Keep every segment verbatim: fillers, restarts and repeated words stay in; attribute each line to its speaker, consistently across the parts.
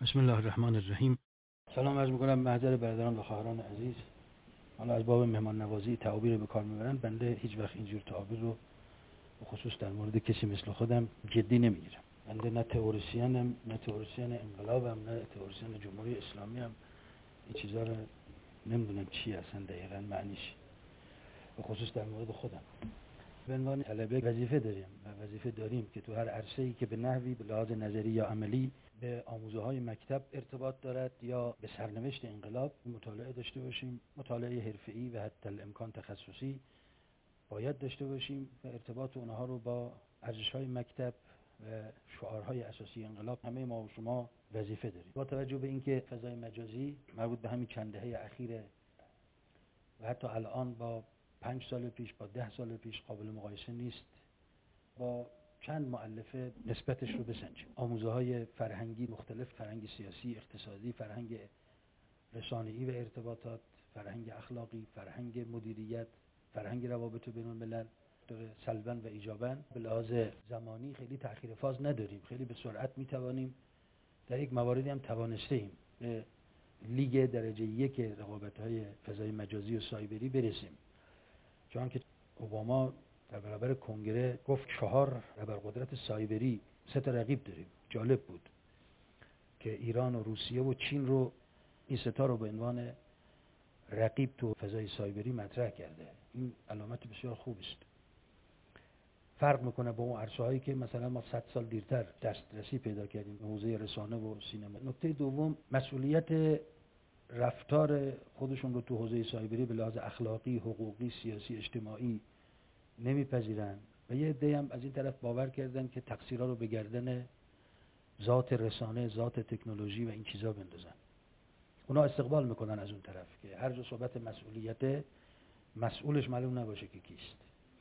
Speaker 1: بسم الله الرحمن الرحیم. سلام عرض میکنم محضر برادران و خواهران عزیز. حالا از باب مهمان نوازی تعابیر به کار میبرن، بنده هیچ وقت اینجور تعابیر رو به خصوص در مورد کسی مثل خودم جدی نمیگیرم. بنده نه تئوریسینم، نه تئوریسین انقلابم، نه تئوریسین جمهوری اسلامی هم. این چیزا رو نمیدونم چی اصلا دقیقاً معنیش، به خصوص در مورد خودم. به عنوان طلبه وظیفه داریم و وظیفه داریم که تو هر عرصه‌ای که به نحوی به لحاظ نظری یا عملی به آموزه‌های مکتب ارتباط دارد یا به سرنوشت انقلاب مطالعه داشته باشیم. مطالعه حرفه‌ای و حتی الامکان تخصصی باید داشته باشیم و ارتباط اونها رو با ارزش‌های مکتب و شعارهای اساسی انقلاب همه ما و شما وظیفه داریم. با توجه به اینکه فضای مجازی مربوط به همین چند دهه اخیر و حتی الان با پنج سال پیش با ده سال پیش قابل مقایسه نیست، با چند مؤلفه نسبتش رو بسنجیم. آموزه‌های فرهنگی مختلف، فرهنگ سیاسی، اقتصادی، فرهنگ رسانه‌ای و ارتباطات، فرهنگ اخلاقی، فرهنگ مدیریت، فرهنگ روابط بین الملل، سلباً و ایجاباً. به لحاظ زمانی خیلی تأخیر فاز نداریم، خیلی به سرعت میتوانیم، در یک مواردی هم توانسته ایم به لیگ درجه یک رقابت‌های فضای مجازی و سایبری برسیم. چون که اوباما در برابر کنگره گفت چهار ابرقدرت سایبری، سه تا رقیب داریم. جالب بود که ایران و روسیه و چین رو، این سه تا رو به عنوان رقیب تو فضای سایبری مطرح کرده. این علامت بسیار خوب است. فرق میکنه با اون عرصه‌هایی که مثلا ما صد سال دیرتر دسترسی پیدا کردیم به حوزه رسانه و سینما. نکته دوم، مسئولیت رفتار خودشون رو تو حوزه سایبری به لحاظ اخلاقی، حقوقی، سیاسی، اجتماعی نمیپذیرن و یه عده هم از این طرف باور کردن که تقصیرها رو به گردن ذات رسانه، ذات تکنولوژی و این چیزا بندازن. اونا استقبال میکنن از اون طرف که هر جا صحبت مسئولیت، مسئولش معلوم نباشه که کیست.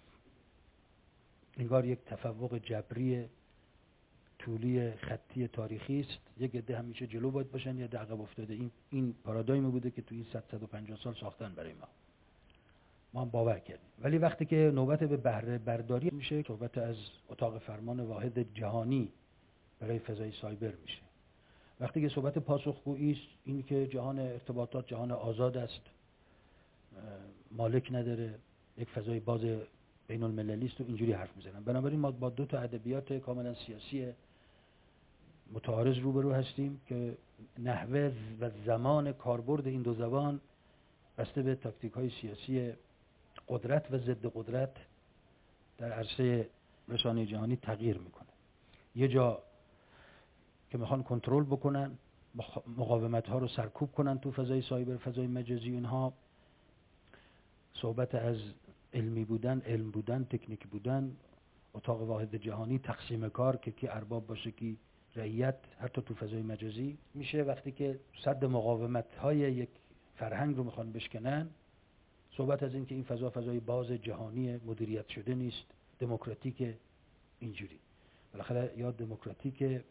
Speaker 1: انگار یک تفوق جبری طولی خطی تاریخی است. یک عده همیشه جلو باید باشن یا عقب افتاده. این این پارادایم بوده که تو این صد صد و پنجاه سال ساختن برای ما. ما هم باور کردیم. ولی وقتی که نوبت به بهره برداری میشه، صحبت از اتاق فرمان واحد جهانی برای فضای سایبر میشه. وقتی که صحبت پاسخگویی است، این که جهان ارتباطات جهان آزاد است، مالک نداره، یک فضای باز بین المللی است و اینجوری حرف میزنن. بنابراین ما با دو تا ادبیات کاملا سیاسی متعارض روبرو هستیم که نحوه و زمان کاربرد این دو زبان بسته به تاکتیک های سیاسی قدرت و ضد قدرت در عرصه رسانه جهانی تغییر میکنه. یه جا که میخوان کنترل بکنن، مقاومت ها رو سرکوب کنن تو فضای سایبر، فضای مجازی، اینها صحبت از علمی بودن، علم بودن، تکنیک بودن، اتاق واحد جهانی، تقسیم کار که کی ارباب باشه کی رعیت، حتی تو فضای مجازی میشه. وقتی که صد مقاومت های یک فرهنگ رو میخوان بشکنن، صحبت از این که این فضا فضای باز جهانی مدیریت شده نیست، دموکراتیک، اینجوری. بالاخره یا دموکراتیک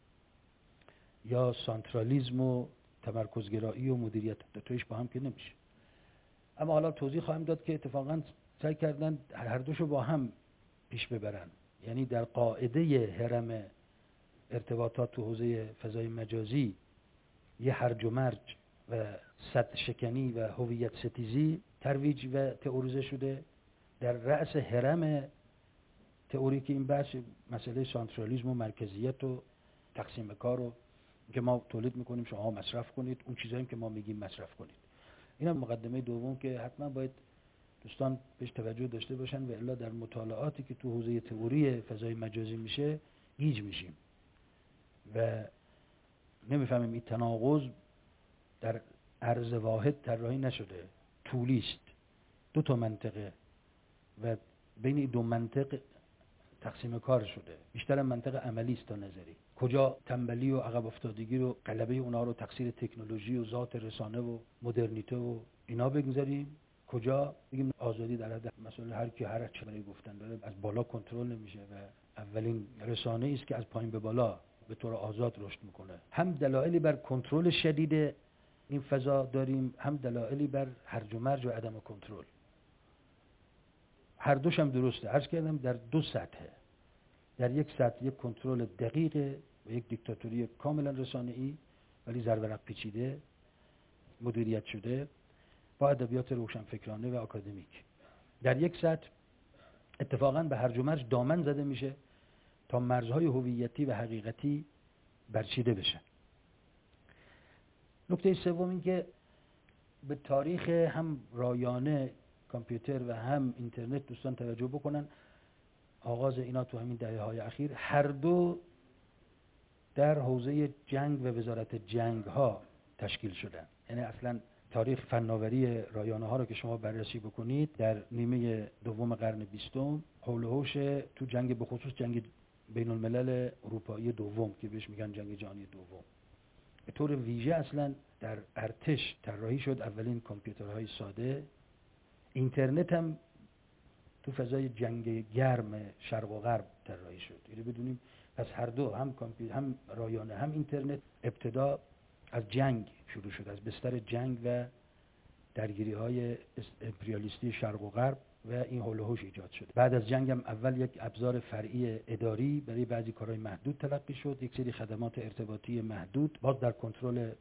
Speaker 1: یا سانترالیسم و تمرکزگرایی و مدیریت، دوتایش با هم که نمیشه. اما حالا توضیح خواهم داد که اتفاقا سعی کردن هر دوشو با هم پیش ببرن. یعنی در قاعده هرم ارتباطات تو حوزه فضای مجازی یه هرج و مرج و سد شکنی و هویت ستیزی ترویج و تئوریزه شده. در رأس هرم تئوریک این بحث مسئله سانترالیسم و مرکزیت و تقسیم کار و که ما تولید میکنیم شما مصرف کنید، اون چیزایی که ما میگیم مصرف کنید. اینم مقدمه دوم که حتما باید دوستان بهش توجه داشته باشن و الا در مطالعاتی که تو حوزه تئوری فضای مجازی میشه گیج میشیم و نمیفهمیم این تناقض در عرض واحد طراحی نشده، طولی است، دو تا منطقه و بین این دو منطق تقسیم کار شده. بیشتر منطق عملی است تا نظری. کجا تنبلی و عقب افتادگی رو، غلبه اونا رو تقصیر تکنولوژی و ذات رسانه و مدرنیته و اینا بگذاریم، کجا بگیم آزادی در حد مثلا هر کی هر چه برای گفتن داره، از بالا کنترل نمیشه و اولین رسانه ای است که از پایین به بالا به طور آزاد رشد میکنه. هم دلایلی بر کنترل شدید این فضا داریم، هم دلایلی بر هرج و مرج و عدم کنترل. هر دوش هم درسته. عرض کردم در دو سطحه. در یک سطح یک کنترل دقیق و یک دیکتاتوری کاملا رسانه‌ای ولی زرورق پیچیده مدیریت شده با ادبیات روشنفکرانه و آکادمیک. در یک سطح اتفاقاً به هرج و مرج دامن زده میشه تا مرزهای هویتی و حقیقتی برچیده بشن. نکته سوم این که به تاریخ هم رایانه کامپیوتر و هم اینترنت دوستان توجه بکنن. آغاز اینا تو همین دهه‌های اخیر هر دو در حوزه جنگ و وزارت جنگ ها تشکیل شدن. یعنی اصلا تاریخ فناوری رایانه ها رو که شما بررسی بکنید در نیمه دوم قرن بیستم حول و حوش تو جنگ به خصوص جنگ بین الملل اروپایی دوم که بهش میگن جنگ جهانی دوم، به طور ویژه اصلا در ارتش طراحی شد اولین کامپیوترهای ساده. اینترنت هم تو فضای جنگ گرم شرق و غرب طراحی شد. اینو بدونیم پس هر دو هم کامپیوتر هم رایانه هم اینترنت ابتدا از جنگ شروع شد، از بستر جنگ و درگیری های امپریالیستی شرق و غرب و این حول و حوش ایجاد شد. بعد از جنگ هم اول یک ابزار فرعی اداری برای بعضی کارهای محدود تلقی شد، یک سری خدمات ارتباطی محدود باز در کنترل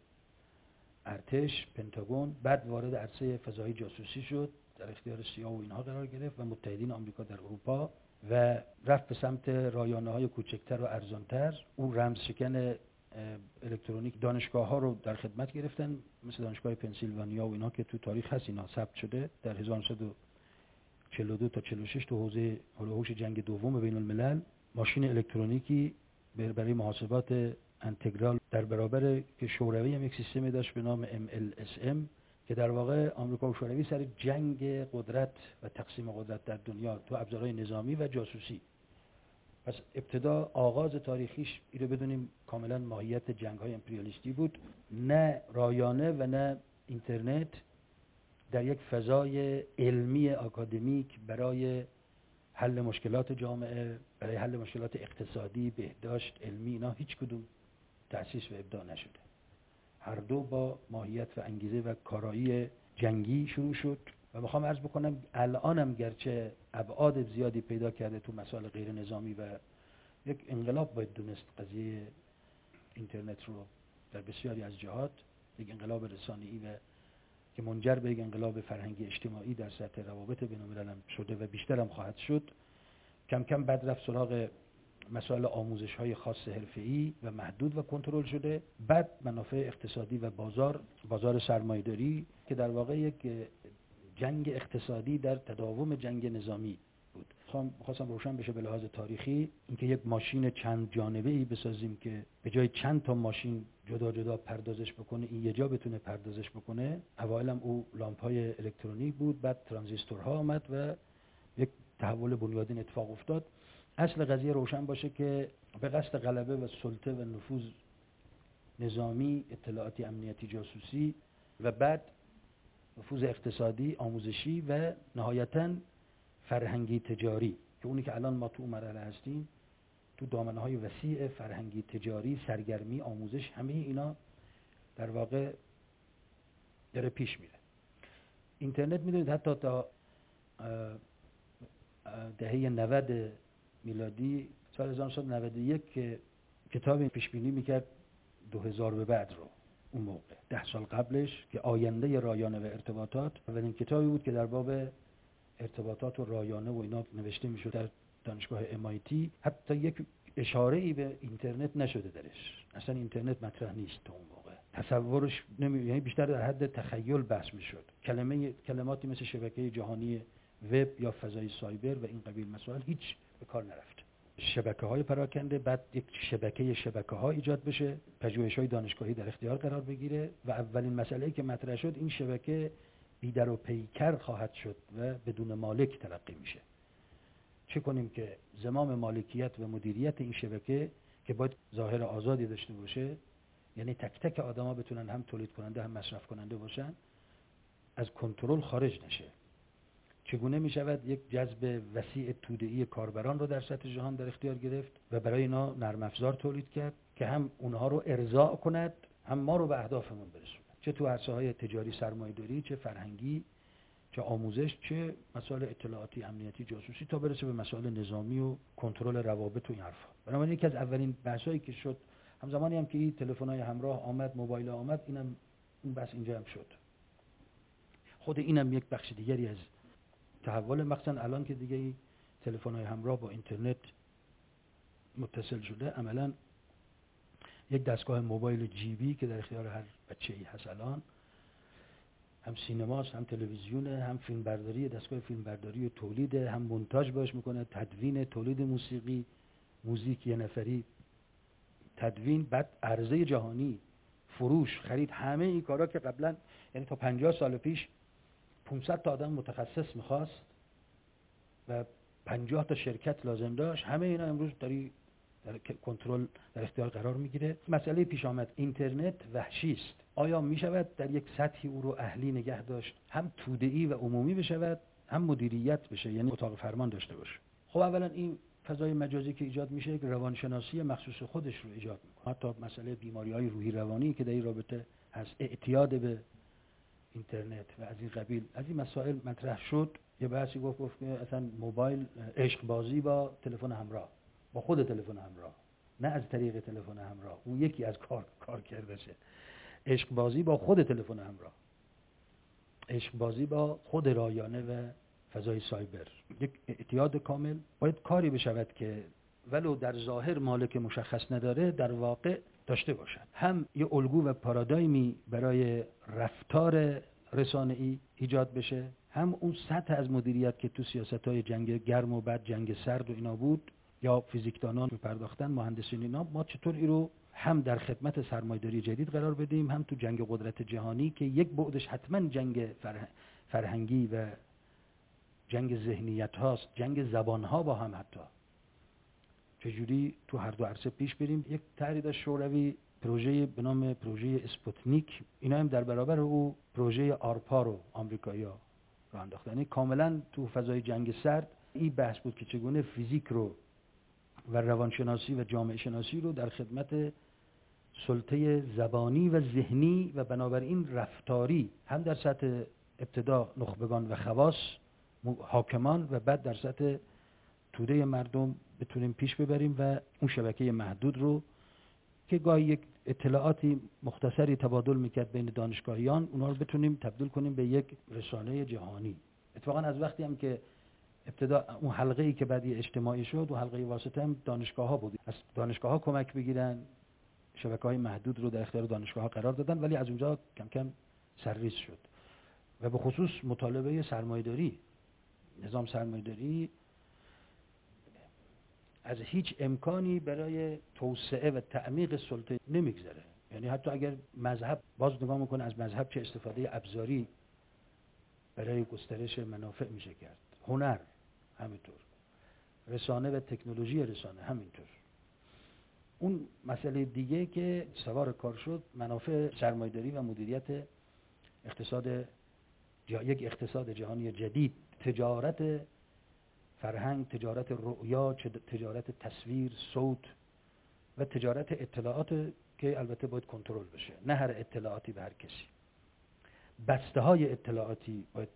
Speaker 1: ارتش پنتاگون، بعد وارد عرصه فضایی جاسوسی شد، در اختیار سیا و اینها قرار گرفت و متحدین آمریکا در اروپا و رفت به سمت رایانه های کوچکتر و ارزانتر. او رمز شکن الکترونیک دانشگاه ها رو در خدمت گرفتن، مثل دانشگاه پنسیلوانیا و اینا که تو تاریخ هست، اینا ثبت شده در هزار و نهصد و چهل و دو تا چهل و شش تو حوزه حول و حوش جنگ دوم بین الملل ماشین الکترونیکی برای محاسبات انتگرال در برابر که شوروی هم یک سیستمی داشت به نام ام ال اس ام که در واقع آمریکا و شوروی سر جنگ قدرت و تقسیم قدرت در دنیا تو ابزارهای نظامی و جاسوسی. پس ابتدا آغاز تاریخیش اینو بدونیم کاملا ماهیت جنگ‌های امپریالیستی بود، نه رایانه و نه اینترنت در یک فضای علمی آکادمیک برای حل مشکلات جامعه، برای حل مشکلات اقتصادی، بهداشت، علمی، اینا هیچ کدوم تأسیس و ابداع نشده. هر دو با ماهیت و انگیزه و کارایی جنگی شروع شد و میخوام عرض بکنم الانم گرچه ابعاد زیادی پیدا کرده تو مسائل غیر نظامی و یک انقلاب باید دونست قضیه اینترنت رو در بسیاری از جهات، یک انقلاب رسانه‌ای و که منجر به یک انقلاب فرهنگی اجتماعی در سطح روابط بین الملل شده و بیشتر هم خواهد شد. کم کم بعد رفت سراغ مسائل آموزش‌های خاص حرفه‌ای و محدود و کنترل شده، بعد منافع اقتصادی و بازار بازار سرمایه‌داری که در واقع یک جنگ اقتصادی در تداوم جنگ نظامی بود. خواستم روشن بشه به لحاظ تاریخی اینکه یک ماشین چند جانبه‌ای بسازیم که به جای چند تا ماشین جدا جدا پردازش بکنه این یه جا بتونه پردازش بکنه. اوایل هم او لامپ‌های الکترونیک بود، بعد ترانزیستورها آمد و یک تحول بنیادین اتفاق افتاد. اصل قضیه روشن باشه که به قصد غلبه و سلطه و نفوذ نظامی، اطلاعاتی، امنیتی، جاسوسی و بعد نفوذ اقتصادی، آموزشی و نهایتاً فرهنگی تجاری که اونی که الان ما تو اون مرحله هستیم، تو دامنه‌های وسیع فرهنگی تجاری، سرگرمی، آموزش، همه اینا در واقع داره پیش میره. اینترنت میدونید حتی تا دهه نود میلادی سال هزار و نهصد و نود و یک که کتاب پیش بینی میکرد دو هزار به بعد رو، اون موقع ده سال قبلش که آینده رایانه و ارتباطات، اولین کتابی بود که در باب ارتباطات و رایانه و اینا نوشته میشد در دانشگاه ام آی تی. حتی یک اشاره ای به اینترنت نشده درش، اصلا اینترنت مطرح نیست تا اون موقع، تصورش نمی... یعنی بیشتر در حد تخیل بحث میشد. کلمه کلماتی مثل شبکه جهانی وب یا فضای سایبر و این قبیل مسائل هیچ به کار نرفت. شبکه‌های پراکنده، بعد یک شبکه شبکه‌ها ایجاد بشه، پژوهش‌های دانشگاهی در اختیار قرار بگیره و اولین مسئله‌ای که مطرح شد این شبکه بیدر و پیکر خواهد شد و بدون مالک تلقی میشه. چه کنیم که زمام مالکیت و مدیریت این شبکه که باید ظاهر آزادی داشته باشه، یعنی تک تک آدما بتونن هم تولید کننده هم مصرف کننده باشن، از کنترل خارج نشه. چگونه می شود یک جذب وسیع توده‌ای کاربران رو در سطح جهان در اختیار گرفت و برای اینا نرم افزار تولید کرد که هم اونها رو ارضاء کند هم ما رو به اهدافمون برسونه، چه تو عرصه‌های تجاری، سرمایه‌داری، چه فرهنگی، چه آموزش، چه مسائل اطلاعاتی، امنیتی، جاسوسی، تا برسه به مسائل نظامی و کنترل روابط و این حرفا. بنابراین یکی از اولین بحثایی که شد همزمانی هم که این تلفن‌های همراه آمد، موبایل آمد، اینم این بس اینجا هم شد. خود اینم یک بخش دیگری از تحول، مخصوصا الان که دیگه تلفن‌های همراه با اینترنت متصل شده، عملاً یک دستگاه موبایل جیبی که در اختیار هر بچه‌ای هست الان، هم سینماست، هم تلویزیونه، هم فیلم برداری، دستگاه فیلم برداری و تولید، هم مونتاژ باش میکنه، تدوین، تولید موسیقی، موزیک یه نفری، تدوین، بعد عرضه جهانی، فروش، خرید، همه این کارا که قبلا، یعنی تا پنجاه سال پیش پانصد تا آدم متخصص میخواست و پنجاه تا شرکت لازم داشت، همه اینا امروز داری در کنترل، در اختیار قرار میگیره. مسئله پیش آمد، اینترنت وحشی است. آیا میشود در یک سطحی او رو اهلی نگه داشت، هم توده‌ای و عمومی بشود، هم مدیریت بشه، یعنی اتاق فرمان داشته باشه؟ خب اولا این فضای مجازی که ایجاد میشه، یک روانشناسی مخصوص خودش رو ایجاد میکنه. حتی مسئله بیماری‌های روحی روانی که در این رابطه هست، اعتیاد به اینترنت و از این قبیل، از این مسائل مطرح شد. یه بحثی گفت گفت که اصلا موبایل عشق بازی با تلفن همراه، با خود تلفن همراه، نه از طریق تلفن همراه، اون یکی از کار کار کردشه. عشق بازی با خود تلفن همراه، عشق بازی با خود رایانه و فضای سایبر، یک اعتیاد کامل. باید کاری بشود که ولو در ظاهر مالک مشخص نداره، در واقع داشته باشد. هم یه الگو و پارادایمی برای رفتار رسانه‌ای ایجاد بشه، هم اون سطح از مدیریت که تو سیاست‌های جنگ گرم و بعد جنگ سرد و اینا بود، یا فیزیکدانان می‌پرداختن، مهندسین اینا، ما چطور این رو هم در خدمت سرمایه‌داری جدید قرار بدیم، هم تو جنگ قدرت جهانی که یک بعدش حتما جنگ فرهنگ فرهنگی و جنگ ذهنیت هاست، جنگ زبان ها با هم، حتی چجوری تو هر دو عرصه پیش بریم. یک تحرید شوروی پروژه به نام پروژه اسپوتنیک، اینا هم در برابر او پروژه آرپا رو آمریکایی‌ها راه انداختن. یعنی کاملا تو فضای جنگ سرد این بحث بود که چگونه فیزیک رو و روانشناسی و جامعه شناسی رو در خدمت سلطه زبانی و ذهنی و بنابراین رفتاری، هم در سطح ابتدا نخبگان و خواص حاکمان و بعد در سطح توده مردم بتونیم پیش ببریم و اون شبکه محدود رو که گاهی یک اطلاعاتی مختصری تبادل میکرد بین دانشگاهیان، اونا رو بتونیم تبدیل کنیم به یک رسانه جهانی. اتفاقا از وقتی هم که ابتدا اون حلقه ای که بعدی اجتماعی شد و حلقه واسطه هم دانشگاه ها بود، از دانشگاه ها کمک بگیرن، شبکه‌های محدود رو در اختیار دانشگاه ها قرار دادن، ولی از اونجا کم کم سرریز شد. و به خصوص مطالبه سرمایه‌داری، نظام سرمایه‌داری از هیچ امکانی برای توسعه و تعمیق سلطه نمیگذره. یعنی حتی اگر مذهب، باز نگاه میکنه از مذهب چه استفاده ابزاری برای گسترش منافع میشه کرد، هنر همینطور، رسانه و تکنولوژی رسانه همینطور. اون مسئله دیگه که سوار کار شد، منافع سرمایه‌داری و مدیریت اقتصاد، یک اقتصاد جهانی جدید، تجارت فرهنگ، تجارت رؤیا، تجارت تصویر، صوت و تجارت اطلاعات که البته باید کنترل بشه، نه هر اطلاعاتی به هر کسی. بسته های اطلاعاتی باید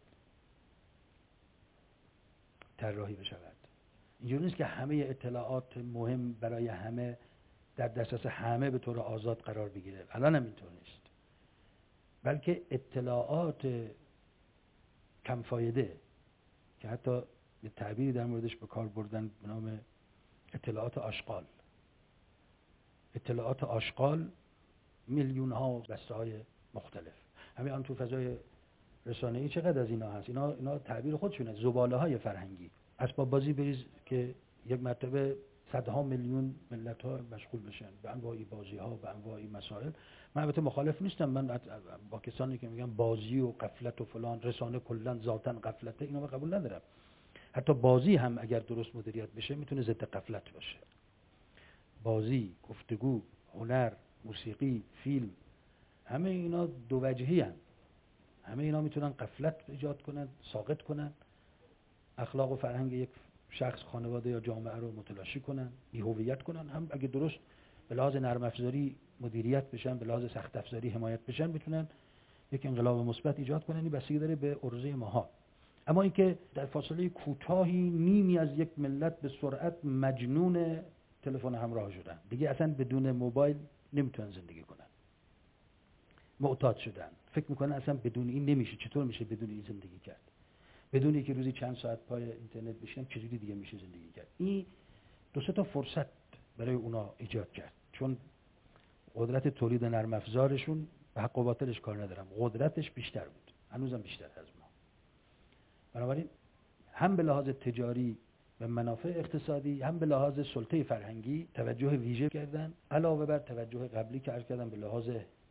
Speaker 1: طراحی بشود. اینجوری نیست که همه اطلاعات مهم برای همه در دسترس همه به طور آزاد قرار بگیره. الان هم اینطور نیست. بلکه اطلاعات کم فایده که حتی یه تعبیری در موردش به کار بردن به نام اطلاعات آشغال. اطلاعات آشغال میلیون ها بسته های مختلف. همین الان تو فضای رسانه‌ای چقدر از اینا هست. اینا اینا تعبیر خودشونه، زباله های فرهنگی. اسباب بازی بریز که یک مرتبه صدها میلیون ملت ها مشغول بشن به انواع بازی ها، به انواع مسائل. من البته مخالف نیستم، من با کسانی که میگن بازی و غفلت و فلان، رسانه کلا ذاتاً غفلته، اینا رو قبول ندارم. حتی بازی هم اگر درست مدیریت بشه میتونه ضد غفلت باشه. بازی، گفتگو، هنر، موسیقی، فیلم، همه اینا دو وجهی هستند. همه اینا میتونن غفلت ایجاد کنن، ساقط کنن، اخلاق و فرهنگ یک شخص، خانواده یا جامعه رو متلاشی کنن، بی‌هویت کنن. هم اگه درست به لحاظ نرم افزاری مدیریت بشن، به لحاظ سخت افزاری حمایت بشن، میتونن یک انقلاب مثبت ایجاد کنن. این بستگی داره به عرضه ماها. اما اینکه در فاصله کوتاهی نیمی از یک ملت به سرعت مجنون تلفن همراه شدن، دیگه اصلا بدون موبایل نمیتونن زندگی کنن، معتاد شدن، فکر میکنن اصلا بدون این نمیشه. چطور میشه بدون این زندگی کرد؟ بدون اینکه روزی چند ساعت پای اینترنت بشینم چجوری دیگه میشه زندگی کرد؟ این دو سه تا فرصت برای اونا ایجاد کرد، چون قدرت تولید نرم افزارشون به حق و باطلش کار ندارم، قدرتش بیشتر بود، هنوزم بیشتر از ما. بنابراین هم به لحاظ تجاری و منافع اقتصادی، هم به لحاظ سلطه فرهنگی توجه ویژه کردن، علاوه بر توجه قبلی که عرض کردم به لحاظ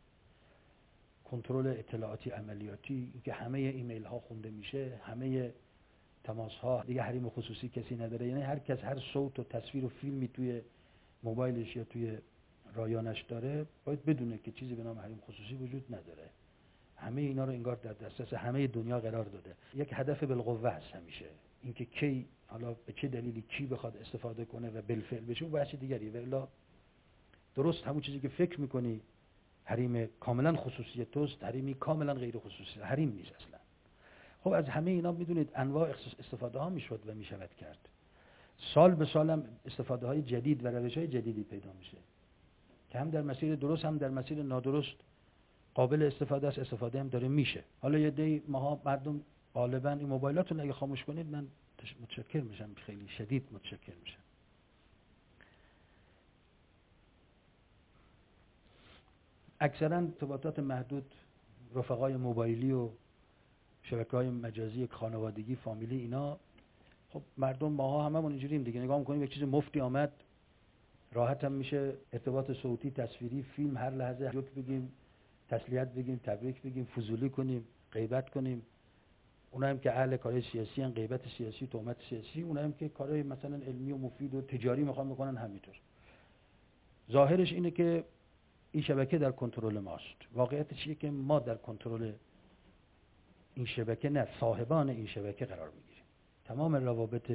Speaker 1: کنترل اطلاعاتی عملیاتی، اینکه همه ایمیل ها خونده میشه، همه تماس ها دیگه حریم خصوصی کسی نداره، یعنی هر کس هر صوت و تصویر و فیلمی توی موبایلش یا توی رایانش داره باید بدونه که چیزی به نام حریم خصوصی وجود نداره. همه اینا رو انگار در دسترس همه دنیا قرار داده. یک هدف بالقوه است همیشه، اینکه کی، حالا به چه دلیلی کی بخواد استفاده کنه و بالفعل بشه اون بحث دیگریه. والا درست همون چیزی که فکر میکنی حریم کاملا خصوصی توست، حریمی کاملا غیر خصوصی، حریم نیست اصلا. خب از همه اینا میدونید انواع استفاده ها میشد و میشود کرد. سال به سال هم استفاده های جدید و روش های جدیدی پیدا میشه که هم در مسیر درست هم در مسیر نادرست قابل استفاده است، استفاده هم داره میشه. حالا یه دی ماها مردم غالبا این موبایلاتون اگه خاموش کنید من متشکر میشم، خیلی شدید متشکر میشم. اکثرا ارتباطات محدود، رفقای موبایلی و شبکه‌های مجازی خانوادگی، فامیلی، اینا خب مردم ماها هممون اینجوریم دیگه، نگاه می‌کنیم یک چیز مفتی آمد راحت هم میشه ارتباط صوتی، تصویری، فیلم، هر لحظه جوک بگیم، تسلیت بگیم، تبریک بگیم، فضولی کنیم، غیبت کنیم. اونها هم که اهل کارهای سیاسی ان، غیبت سیاسی، تهمت سیاسی، اونها هم که کارهای مثلا علمی و مفید و تجاری میخوان بکنن همینطور. ظاهرش اینه که این شبکه در کنترل ماست. واقعیتش اینه که ما در کنترل این شبکه نه، صاحبان این شبکه قرار میگیریم. تمام روابط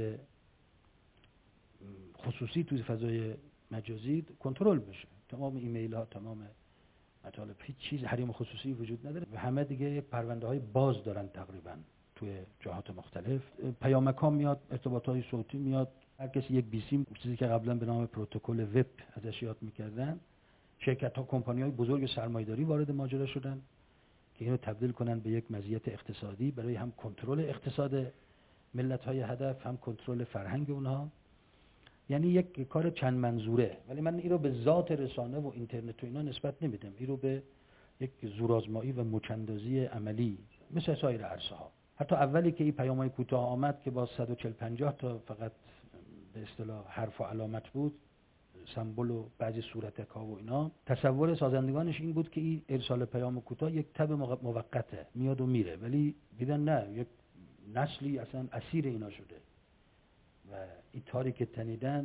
Speaker 1: خصوصی توی فضای مجازی کنترل بشه، تمام ایمیل ها، تمام مطالب، هیچ چیز حریم خصوصی وجود نداره و همه دیگه یک پرونده های باز دارن تقریبا توی جهات مختلف. پیامک ها میاد، ارتباط های صوتی میاد، هر کسی یک بیسیم، چیزی که قبلا به نام پروتکل وب ازش یاد میکردن. شرکت ها، کمپانی های بزرگ سرمایه‌داری وارد ماجرا شدن که اینو تبدیل کنن به یک مزیت اقتصادی برای هم کنترل اقتصاد ملت های هدف، هم کنترل فرهنگ اونها. یعنی یک کار چند منظوره، ولی من این رو به ذات رسانه و اینترنت و اینا نسبت نمیدم، این رو به یک زورآزمایی و مچندازی عملی مثل سایر عرصه ها. حتی اولی که این پیام‌های کوتاه آمد که با صد و چهل پنجاه تا فقط به اصطلاح حرف و علامت بود، سمبل و بعضی صورتک‌ها و اینا، تصور سازندگانش این بود که این ارسال پیام کوتاه یک تب موقته، میاد و میره، ولی دیدن نه، یک نسلی اصلا اسیر اینا شده و این تاری که تنیدن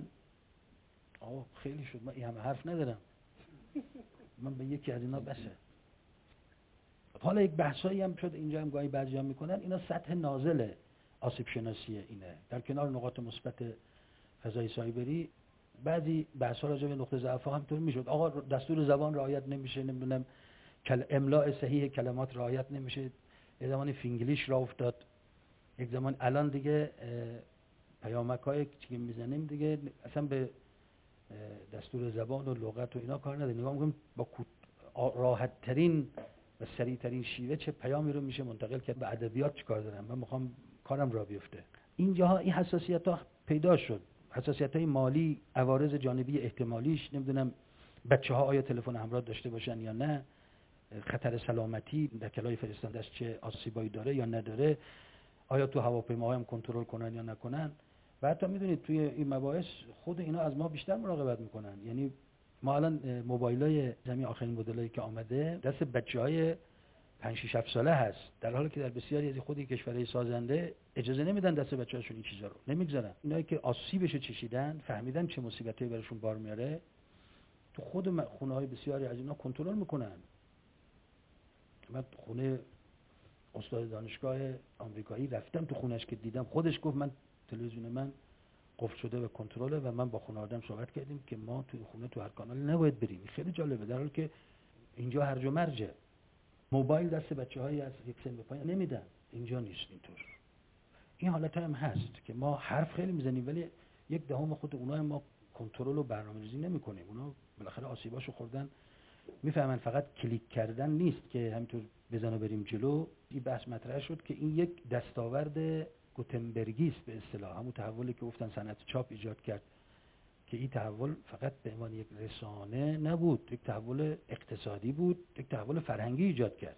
Speaker 1: آه خیلی شد، من این همه حرف ندارم، من به یکی از اینا بسه. حالا یک بحثایی هم شد اینجا هم گاهی بعضی هم میکنن، اینا سطح نازل آسیب شناسی اینه. در کنار نقاط مثبت فضای سایبری بعضی بحث‌ها راجع به نقطه ضعف هم طور میشد. آقا دستور زبان رعایت نمیشه، نمیدونم کل املاء صحیح کلمات رعایت نمیشه، یه زمانی فینگلیش را افتاد، یک زمان الان دیگه پیامک‌های که میزنیم دیگه اصلا به دستور زبان و لغت و اینا کار نداره، نگاه می‌کنیم با راحت ترین و سریع ترین شیوه چه پیامی رو میشه منتقل کرد. به ادبیات چیکار دارم، من میخوام کارم را بیفته. اینجاها این حساسیت‌ها پیدا شد، حساسیت‌های مالی، عوارض جانبی احتمالیش، نمیدونم بچه‌ها آیا تلفن همراه داشته باشن یا نه، خطر سلامتی در کلای فرستنده‌اش چه آسیبایی داره یا نداره، آیا تو هواپیماها هم کنترل کنن یا نکنن. و حتی میدونید توی این مباحث خود اینا از ما بیشتر مراقبت میکنن. یعنی ما الان موبایلای زمین آخرین مدلایی که آمده دست بچه‌های پنج شش هفت ساله هست، در حالی که در بسیاری از خود کشورهای سازنده اجازه نمیدن دست بچه‌هاشون این چیزا رو نمیگذارن. اینایی که آسیبش چشیدن، فهمیدن چه مصیبتی براشون بار میاره، تو خود خونه‌های بسیاری از اینا کنترل میکنن. من خونه استاد دانشگاه آمریکایی رفتم تو خونش که دیدم، خودش گفت من تلویزیون من قفل شده و کنترله و من با خانواده‌ام صحبت کردیم که ما توی خونه تو هر کانال نباید بریم. خیلی جالبه، در حالی که اینجا هرج و مرجه. موبایل دست بچه‌هایی از یک سن به پایین نمیدن، اینجا نیست اینطور. این حالت هم هست که ما حرف خیلی میزنیم ولی یک دهم خود اونها ما کنترل و برنامه‌ریزی نمی‌کنیم. اونا بالاخره آسیباشو خوردن، میفهمن فقط کلیک کردن نیست که همینطور بزنه بریم جلو. این بحث مطرح شد که این یک دستاورد گوتنبرگی است به اصطلاح، همون تحولی که گفتن صنعت چاپ ایجاد کرد، که این تحول فقط به عنوان یک رسانه نبود، یک تحول اقتصادی بود، یک تحول فرهنگی ایجاد کرد.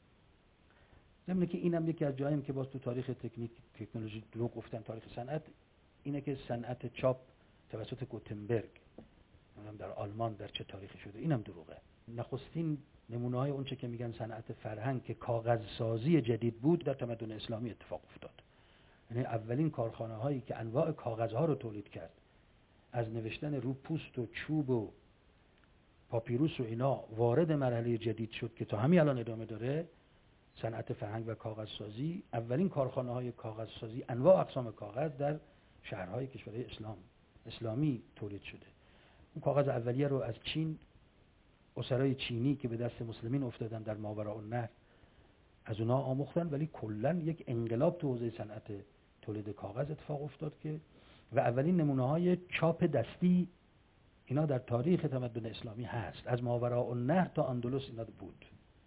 Speaker 1: ضمن که اینم یکی از جاییم که باز تو تاریخ تکنیک تکنولوژی دروغ گفتن تاریخ صنعت اینه که صنعت چاپ توسط گوتنبرگ در آلمان در چه تاریخی شده، اینم دروغه. نخستین نمونه های اون چه که میگن صنعت فرهنگ که کاغذسازی جدید بود در تمدن اسلامی اتفاق افتاد. یعنی اولین کارخانه هایی که انواع کاغذها رو تولید کرد، از نوشتن رو پوست و چوب و پاپیروس و اینا وارد مرحله جدید شد که تا همین الان ادامه داره، صنعت فرهنگ و کاغذسازی. اولین کارخانه های کاغذسازی انواع اقسام کاغذ در شهرهای کشورهای اسلام اسلامی تولید شده. اون کاغذ اولیه رو از چین، اسرای چینی که به دست مسلمین افتادن در ماوراءالنهر، از اونا آموختن، ولی کلا یک انقلاب تو حوزه صنعت تولید کاغذ اتفاق افتاد که و اولین نمونه های چاپ دستی اینا در تاریخ تمدن اسلامی هست. از ماوراءالنهر تا اندلس اینا بود.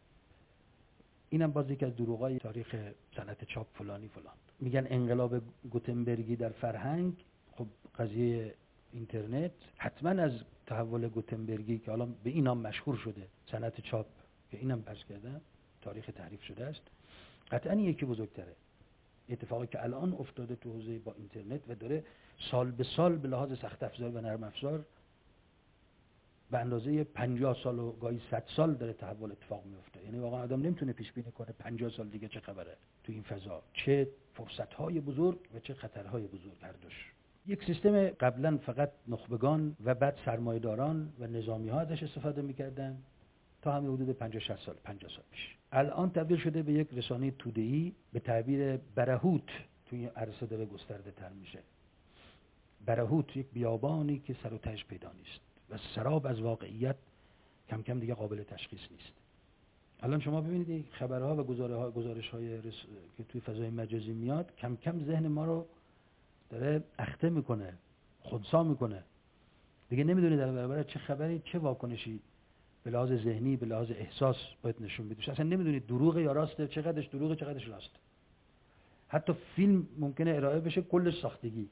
Speaker 1: اینم باز یکی از دروغای تاریخ صنعت چاپ فلانی فلان. میگن انقلاب گوتنبرگی در فرهنگ، خب قضیه اینترنت حتما از تحول گوتنبرگی که الان به این نام مشهور شده، صنعت چاپ که اینم بحث کردم تاریخ تعریف شده است، قطعا یکی بزرگتره. اتفاقی که الان افتاده تو حوزه با اینترنت و داره سال به سال به لحاظ سخت افزار و نرم افزار به اندازه پنجاه سال و گاهی صد سال داره تحول اتفاق میفته. یعنی واقعا آدم نمیتونه پیش بینی کنه پنجاه سال دیگه چه خبره تو این فضا، چه فرصت‌های بزرگ و چه خطرهای بزرگ هر دوش. یک سیستم قبلا فقط نخبگان و بعد سرمایه‌داران و نظامی‌ها ازش استفاده می‌کردن تا همین حدود پنجاه شصت سال پنجاه سال پیش. الان تبدیل شده به یک رسانه توده‌ای، به تعبیر برهوت توی عرصه داره گسترده تر میشه. برهوت یک بیابانی که سر و تهش پیدا نیست و سراب از واقعیت کم کم دیگه قابل تشخیص نیست. الان شما ببینید خبرها و گزارش‌های رس... که توی فضای مجازی میاد کم کم ذهن ما رو داره اخته میکنه، خنثی میکنه. دیگه نمیدونی در برابر چه خبری چه واکنشی به لحاظ ذهنی به لحاظ احساس باید نشون بدید. اصلا نمیدونید دروغه یا راسته، چقدرش دروغه چقدرش راست. حتی فیلم ممکنه ارائه بشه کلش ساختگی،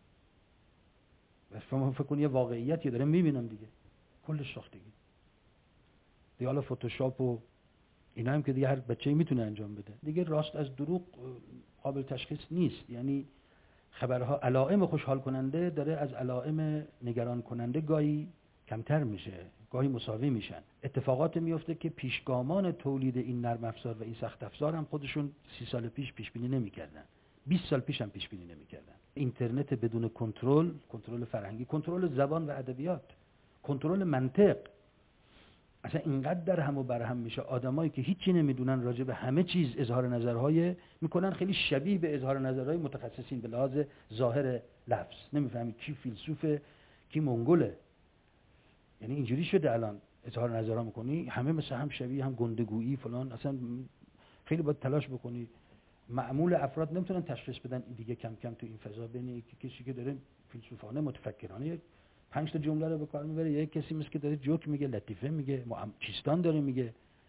Speaker 1: شما فکر کنید یه واقعیتی داره میبینم دیگه کلش ساختگی. دیگه حالا فتوشاپ و اینا هم که دیگه هر بچه‌ای میتونه انجام بده. دیگه راست از دروغ قابل تشخیص نیست. یعنی خبرها علائم خوشحال کننده داره از علائم نگران کننده گاهی کمتر میشه، گاهی مساوی میشن. اتفاقات میفته که پیشگامان تولید این نرم افزار و این سخت افزار هم خودشون سی سال پیش پیش بینی نمیکردن، بیست سال پیش هم پیش بینی نمیکردن. اینترنت بدون کنترل، کنترل فرهنگی، کنترل زبان و ادبیات، کنترل منطق، اصلا اینقدر در هم و بر هم میشه. آدمایی که هیچی نمیدونن راجع به همه چیز اظهار نظرهای میکنن خیلی شبیه به اظهار نظرهای متخصصین به لحاظ ظاهر لفظ. نمیفهمی کی فیلسوفه کی منگوله. یعنی اینجوری شده الان اظهار نظرها میکنی همه مثل هم شبیه، هم گندگویی فلان. اصلا خیلی باید تلاش بکنی. معمول افراد نمیتونن تشخیص بدن دیگه کم کم تو این فضا بین کسی که داره فیلسوفانه متفکرانه پنج تا جمله رو به کار میبره، یک کسی مثل که داره جوک میگه، لطیفه میگه، چیستان داره میگه،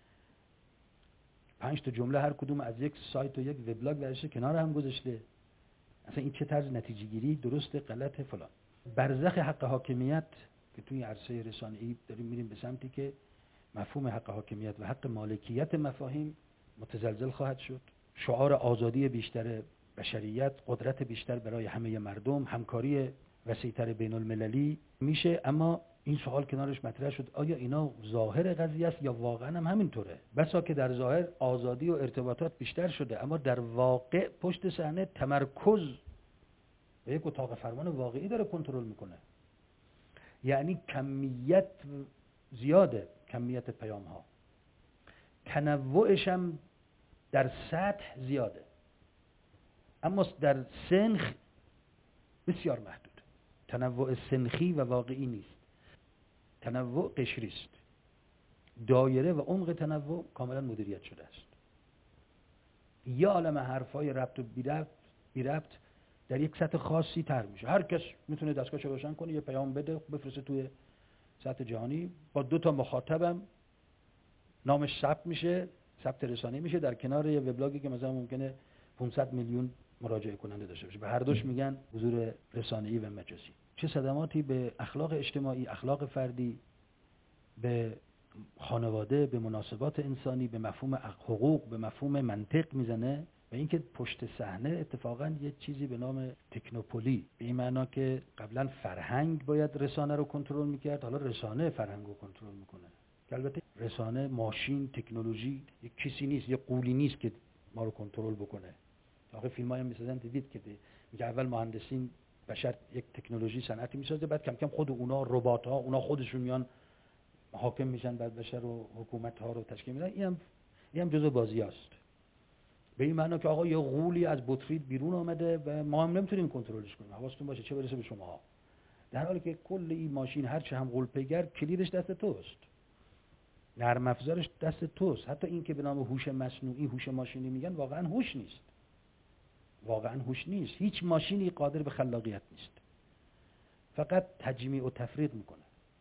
Speaker 1: پنج تا جمله هر کدوم از یک سایت و یک وبلاگ ورشه کنار هم گذاشته. اصلا این چه طرز نتیجه گیری درسته غلطه فلان. برزخ حق حاکمیت که توی عرصه رسانه‌ای داریم میریم به سمتی که مفهوم حق حاکمیت و حق مالکیت مفاهیم متزلزل خواهد شد. شعار آزادی بیشتر بشریت، قدرت بیشتر برای همه مردم، همکاری وسیع‌تر بین المللی میشه. اما این سوال کنارش مطرح شد آیا اینا ظاهر قضیه است یا واقعا هم همینطوره؟ بسا که در ظاهر آزادی و ارتباطات بیشتر شده اما در واقع پشت صحنه تمرکز به یک اتاق فرمان واقعی داره کنترل میکنه. یعنی کمیت زیاده، کمیت پیام ها، تنوعش هم در سطح زیاده اما در سنخ بسیار محدود. تنوع سنخی و واقعی نیست، تنوع قشری است. دایره و عمق تنوع کاملا مدیریت شده است. یا عالم حرفای ربط و بی ربط بی ربط در یک سطح خاصی تر میشه. هر کس میتونه دستگاهشو روشن کنه، یه پیام بده، بفرسته توی سطح جهانی، با دو تا مخاطبم نامش ثبت میشه، ثبت رسانه‌ای میشه در کنار یه وبلاگی که مثلا ممکنه پانصد میلیون مراجعه کننده داشته باشه. به هر دوش میگن حضور رسانه‌ای و مجازی. چه صدماتی به اخلاق اجتماعی، اخلاق فردی، به خانواده، به مناسبات انسانی، به مفهوم حقوق، به مفهوم منطق میزنه. و اینکه پشت صحنه اتفاقا یه چیزی به نام تکنوپولی، به این معنا که قبلا فرهنگ باید رسانه رو کنترل میکرد، حالا رسانه فرهنگ رو کنترل میکنه. که البته رسانه، ماشین، تکنولوژی یک کسی نیست، یک قولی نیست که ما رو کنترل بکنه. آخه فیلمایی هم میسازن دیدید که میگه اول مهندسین بشر یک تکنولوژی صنعتی میسازه، بعد کم کم خود اونا ربات ها اونا خودشون میان حاکم میشن بر بشر و حکومت ها رو تشکیل میدن. این هم این هم جزء بازی است. به این معنا که آقا یه غولی از بطری بیرون آمده و ما هم نمیتونیم کنترلش کنیم. حواستون باشه چه برسه به شما. در حالی که کل این ماشین هر چه هم غول پیگر، کلیدش دست توست. نرم افزارش دست توست. حتی این که به نام هوش مصنوعی، هوش ماشینی میگن، واقعا هوش نیست. واقعا هوش نیست. هیچ ماشینی قادر به خلاقیت نیست. فقط تجمیع و تفریق میکنه.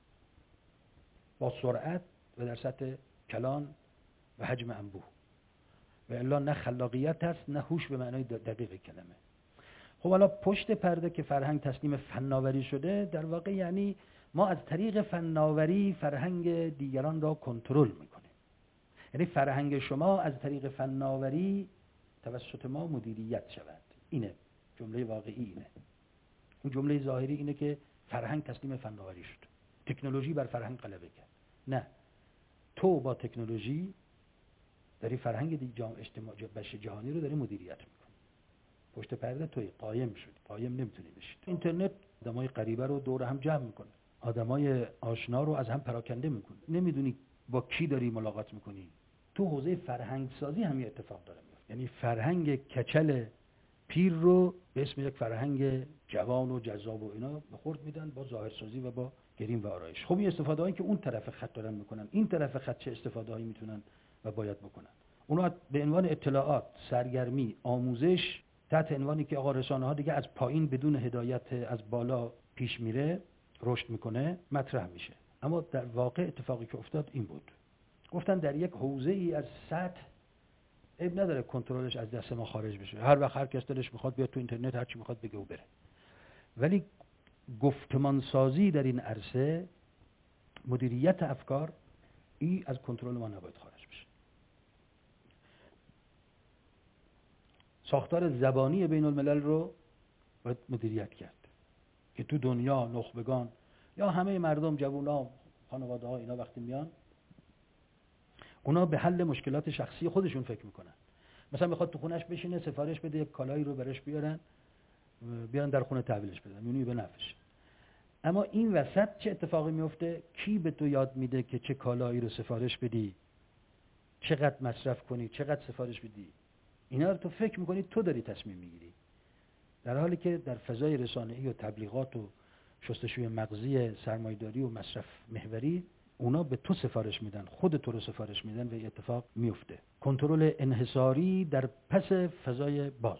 Speaker 1: با سرعت و در سطح کلان و حجم انبوه. و الا نه خلاقیت هست نه هوش به معنای دقیق کلمه. خب حالا پشت پرده که فرهنگ تسلیم فناوری شده، در واقع یعنی ما از طریق فناوری فرهنگ دیگران را کنترل میکنیم. یعنی فرهنگ شما از طریق فناوری توسط ما مدیریت شود. اینه جمله واقعی. اینه اون جمله ظاهری اینه که فرهنگ تسلیم فناوری شد، تکنولوژی بر فرهنگ غلبه کرد. نه، تو با تکنولوژی داری فرهنگ بشر جهانی رو داری مدیریت میکنی. پشت پرده توی قایم شد، قایم نمیتونی بشی. اینترنت آدمای غریبه رو دور هم جمع میکنه، آدمای آشنا رو از هم پراکنده میکنه. نمیدونی با کی داری ملاقات میکنی. تو حوزه فرهنگ سازی همین اتفاق داره میفته. یعنی فرهنگ کچل پیر رو به اسم یک فرهنگ جوان و جذاب و اینا به خورد میدن با ظاهرسازی و با گریم و آرایش. خب این استفاده هایی که اون طرف خط دارن میکنن، این طرف خط چه استفاده هایی میتونن و باید بکنن؟ اونا به عنوان اطلاعات، سرگرمی، آموزش، تحت عنوانی که آقا رسانه ها دیگه از پایین بدون هدایت از بالا پیش میره، رشد میکنه، مطرح میشه. اما در واقع اتفاقی که افتاد این بود. گفتن در یک حوزه ای از سطح عیب نداره کنترلش از دست ما خارج بشه. هر وقت هر کس دلش میخواد بیاد تو اینترنت هر چی میخواد بگه و بره. ولی گفتمان سازی در این عرصه، مدیریت افکار، این از کنترل ما نباید خارج بشه. ساختار زبانی بین الملل رو باید مدیریت کرد که تو دنیا نخبگان یا همه مردم، جوونا، خانواده ها، اینا وقتی میان اونا به حل مشکلات شخصی خودشون فکر میکنن. مثلا میخواد تو خونش بشینه سفارش بده یک کالایی رو برش بیارن بیارن در خونه تحویلش بدن، میونی به نفعش. اما این وسط چه اتفاقی میفته؟ کی به تو یاد میده که چه کالایی رو سفارش بدی، چقدر مصرف کنی، چقدر سفارش بدی؟ اینا رو تو فکر میکنی تو داری تصمیم میگیری، در حالی که در فضای رسانه‌ای و تبلیغات و شستشوی مغزی سرمایه‌داری و مصرف محوری اونا به تو سفارش میدن، خود تو رو سفارش میدن و این اتفاق میفته. کنترل انحصاری در پس فضای باز.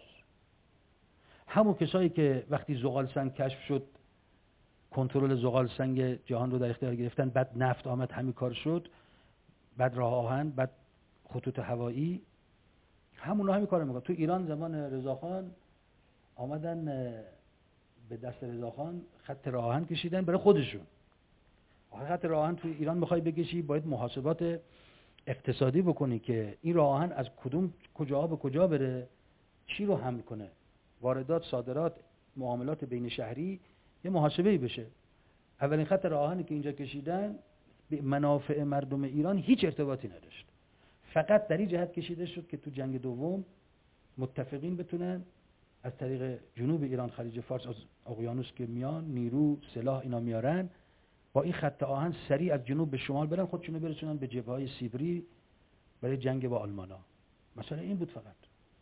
Speaker 1: همون کسایی که وقتی زغال سنگ کشف شد کنترل زغال سنگ جهان رو در اختیار گرفتن، بعد نفت آمد همین کار شد، بعد راه آهن، بعد خطوط هوایی، همونا همین کارو میکنن. تو ایران زمان رضاخان آمدن به دست رضاخان خط راه آهن کشیدن برای خودشون. خط راه آهن تو ایران میخوای بکشی باید محاسبات اقتصادی بکنی که این راه آهن از کدوم کجاها به کجا بره، چی رو حمل کنه، واردات، صادرات، معاملات بین شهری، یه محاسبه‌ای بشه. اولین خط راه آهنی که اینجا کشیدن به منافع مردم ایران هیچ ارتباطی نداشت. فقط در این جهت کشیده شد که تو جنگ دوم متفقین بتونن از طریق جنوب ایران، خلیج فارس، از اقیانوس که میان نیرو، سلاح اینا میارن، با این خط آهن سریع از جنوب به شمال برن خودشونو برسونن به جبهه‌های سیبری برای جنگ با آلمانا. مثلا این بود فقط.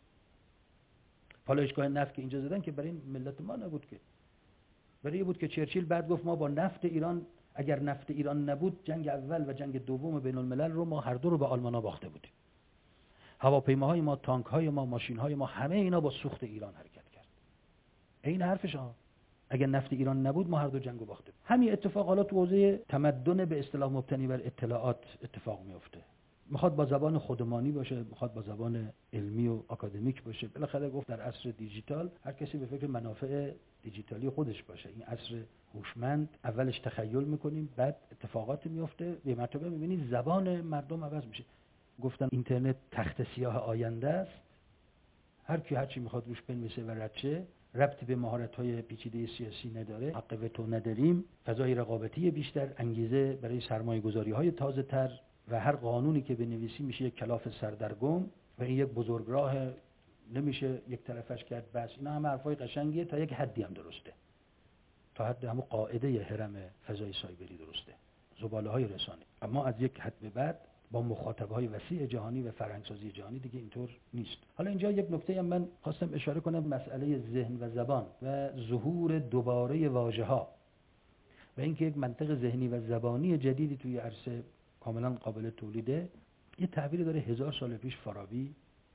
Speaker 1: پالایشگاه نفت که اینجا زدن که برای ملت ما نبود، که برای بود که چرچیل بعد گفت ما با نفت ایران، اگر نفت ایران نبود جنگ اول و جنگ دوم بین الملل رو ما هر دو رو به آلمانا باخته بودیم. هواپیماهای ما، تانک‌های ما، ماشین‌های ما، همه اینا با سوخت ایران حرکت کرد. این حرفش ها. اگر نفت ایران نبود ما هر دو جنگو باختیم. همین اتفاق حالا تو حوزه تمدن به اصطلاح مبتنی بر اطلاعات اتفاق میفته. میخواد با زبان خودمانی باشه، میخواد با زبان علمی و آکادمیک باشه. بالاخره گفت در عصر دیجیتال هر کسی به فکر منافع دیجیتالی خودش باشه. این عصر هوشمند اولش تخیل میکنیم، بعد اتفاقات میفته، به مرتبه میبینی زبان مردم عوض میشه. گفتن اینترنت تخت سیاه آینده است. هر کی هر چی میخواد روش بنویسه و ردشه، ربطی به مهارت‌های پیچیده سیاسی نداره، حق وتو نداریم، فضای رقابتی بیشتر، انگیزه برای سرمایه‌گذاری‌های تازه‌تر و هر قانونی که بنویسی میشه یک کلاف سردرگم و این یک بزرگراه نمیشه یک طرفش کرد. بس اینا هم حرفای قشنگیه، تا یک حدی هم درسته، تا حد همون قاعده هرم فضای سایبری درسته، زباله‌های رسانه. اما از یک حد به بعد با مخاطب‌های وسیع جهانی و فرهنگ‌سازی جهانی دیگه اینطور نیست. حالا اینجا یک نکته هم من خواستم اشاره کنم، مسئله ذهن و زبان و ظهور دوباره واژه‌ها و اینکه یک منطق ذهنی و زبانی جدیدی توی عرصه کاملا قابل تولیده. یه تعبیری داره هزار سال پیش فارابی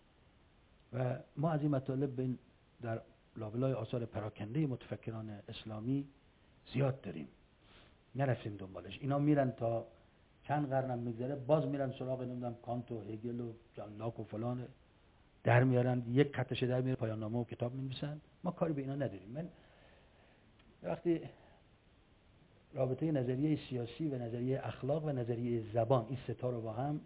Speaker 1: و ما از این مطالب در لابلای آثار پراکنده متفکران اسلامی زیاد داریم، نرفتیم دنبالش. اینا میرن تا چند قرنم میگذره باز میرن سراغ نمیدونم کانت و هگل و جان لاک و فلان، در میارن یک خطشه در میاره، پایان نامه و کتاب می‌نویسن. ما کاری به اینا نداریم. من وقتی رابطه نظریه سیاسی و نظریه اخلاق و نظریه زبان این سه تا رو با هم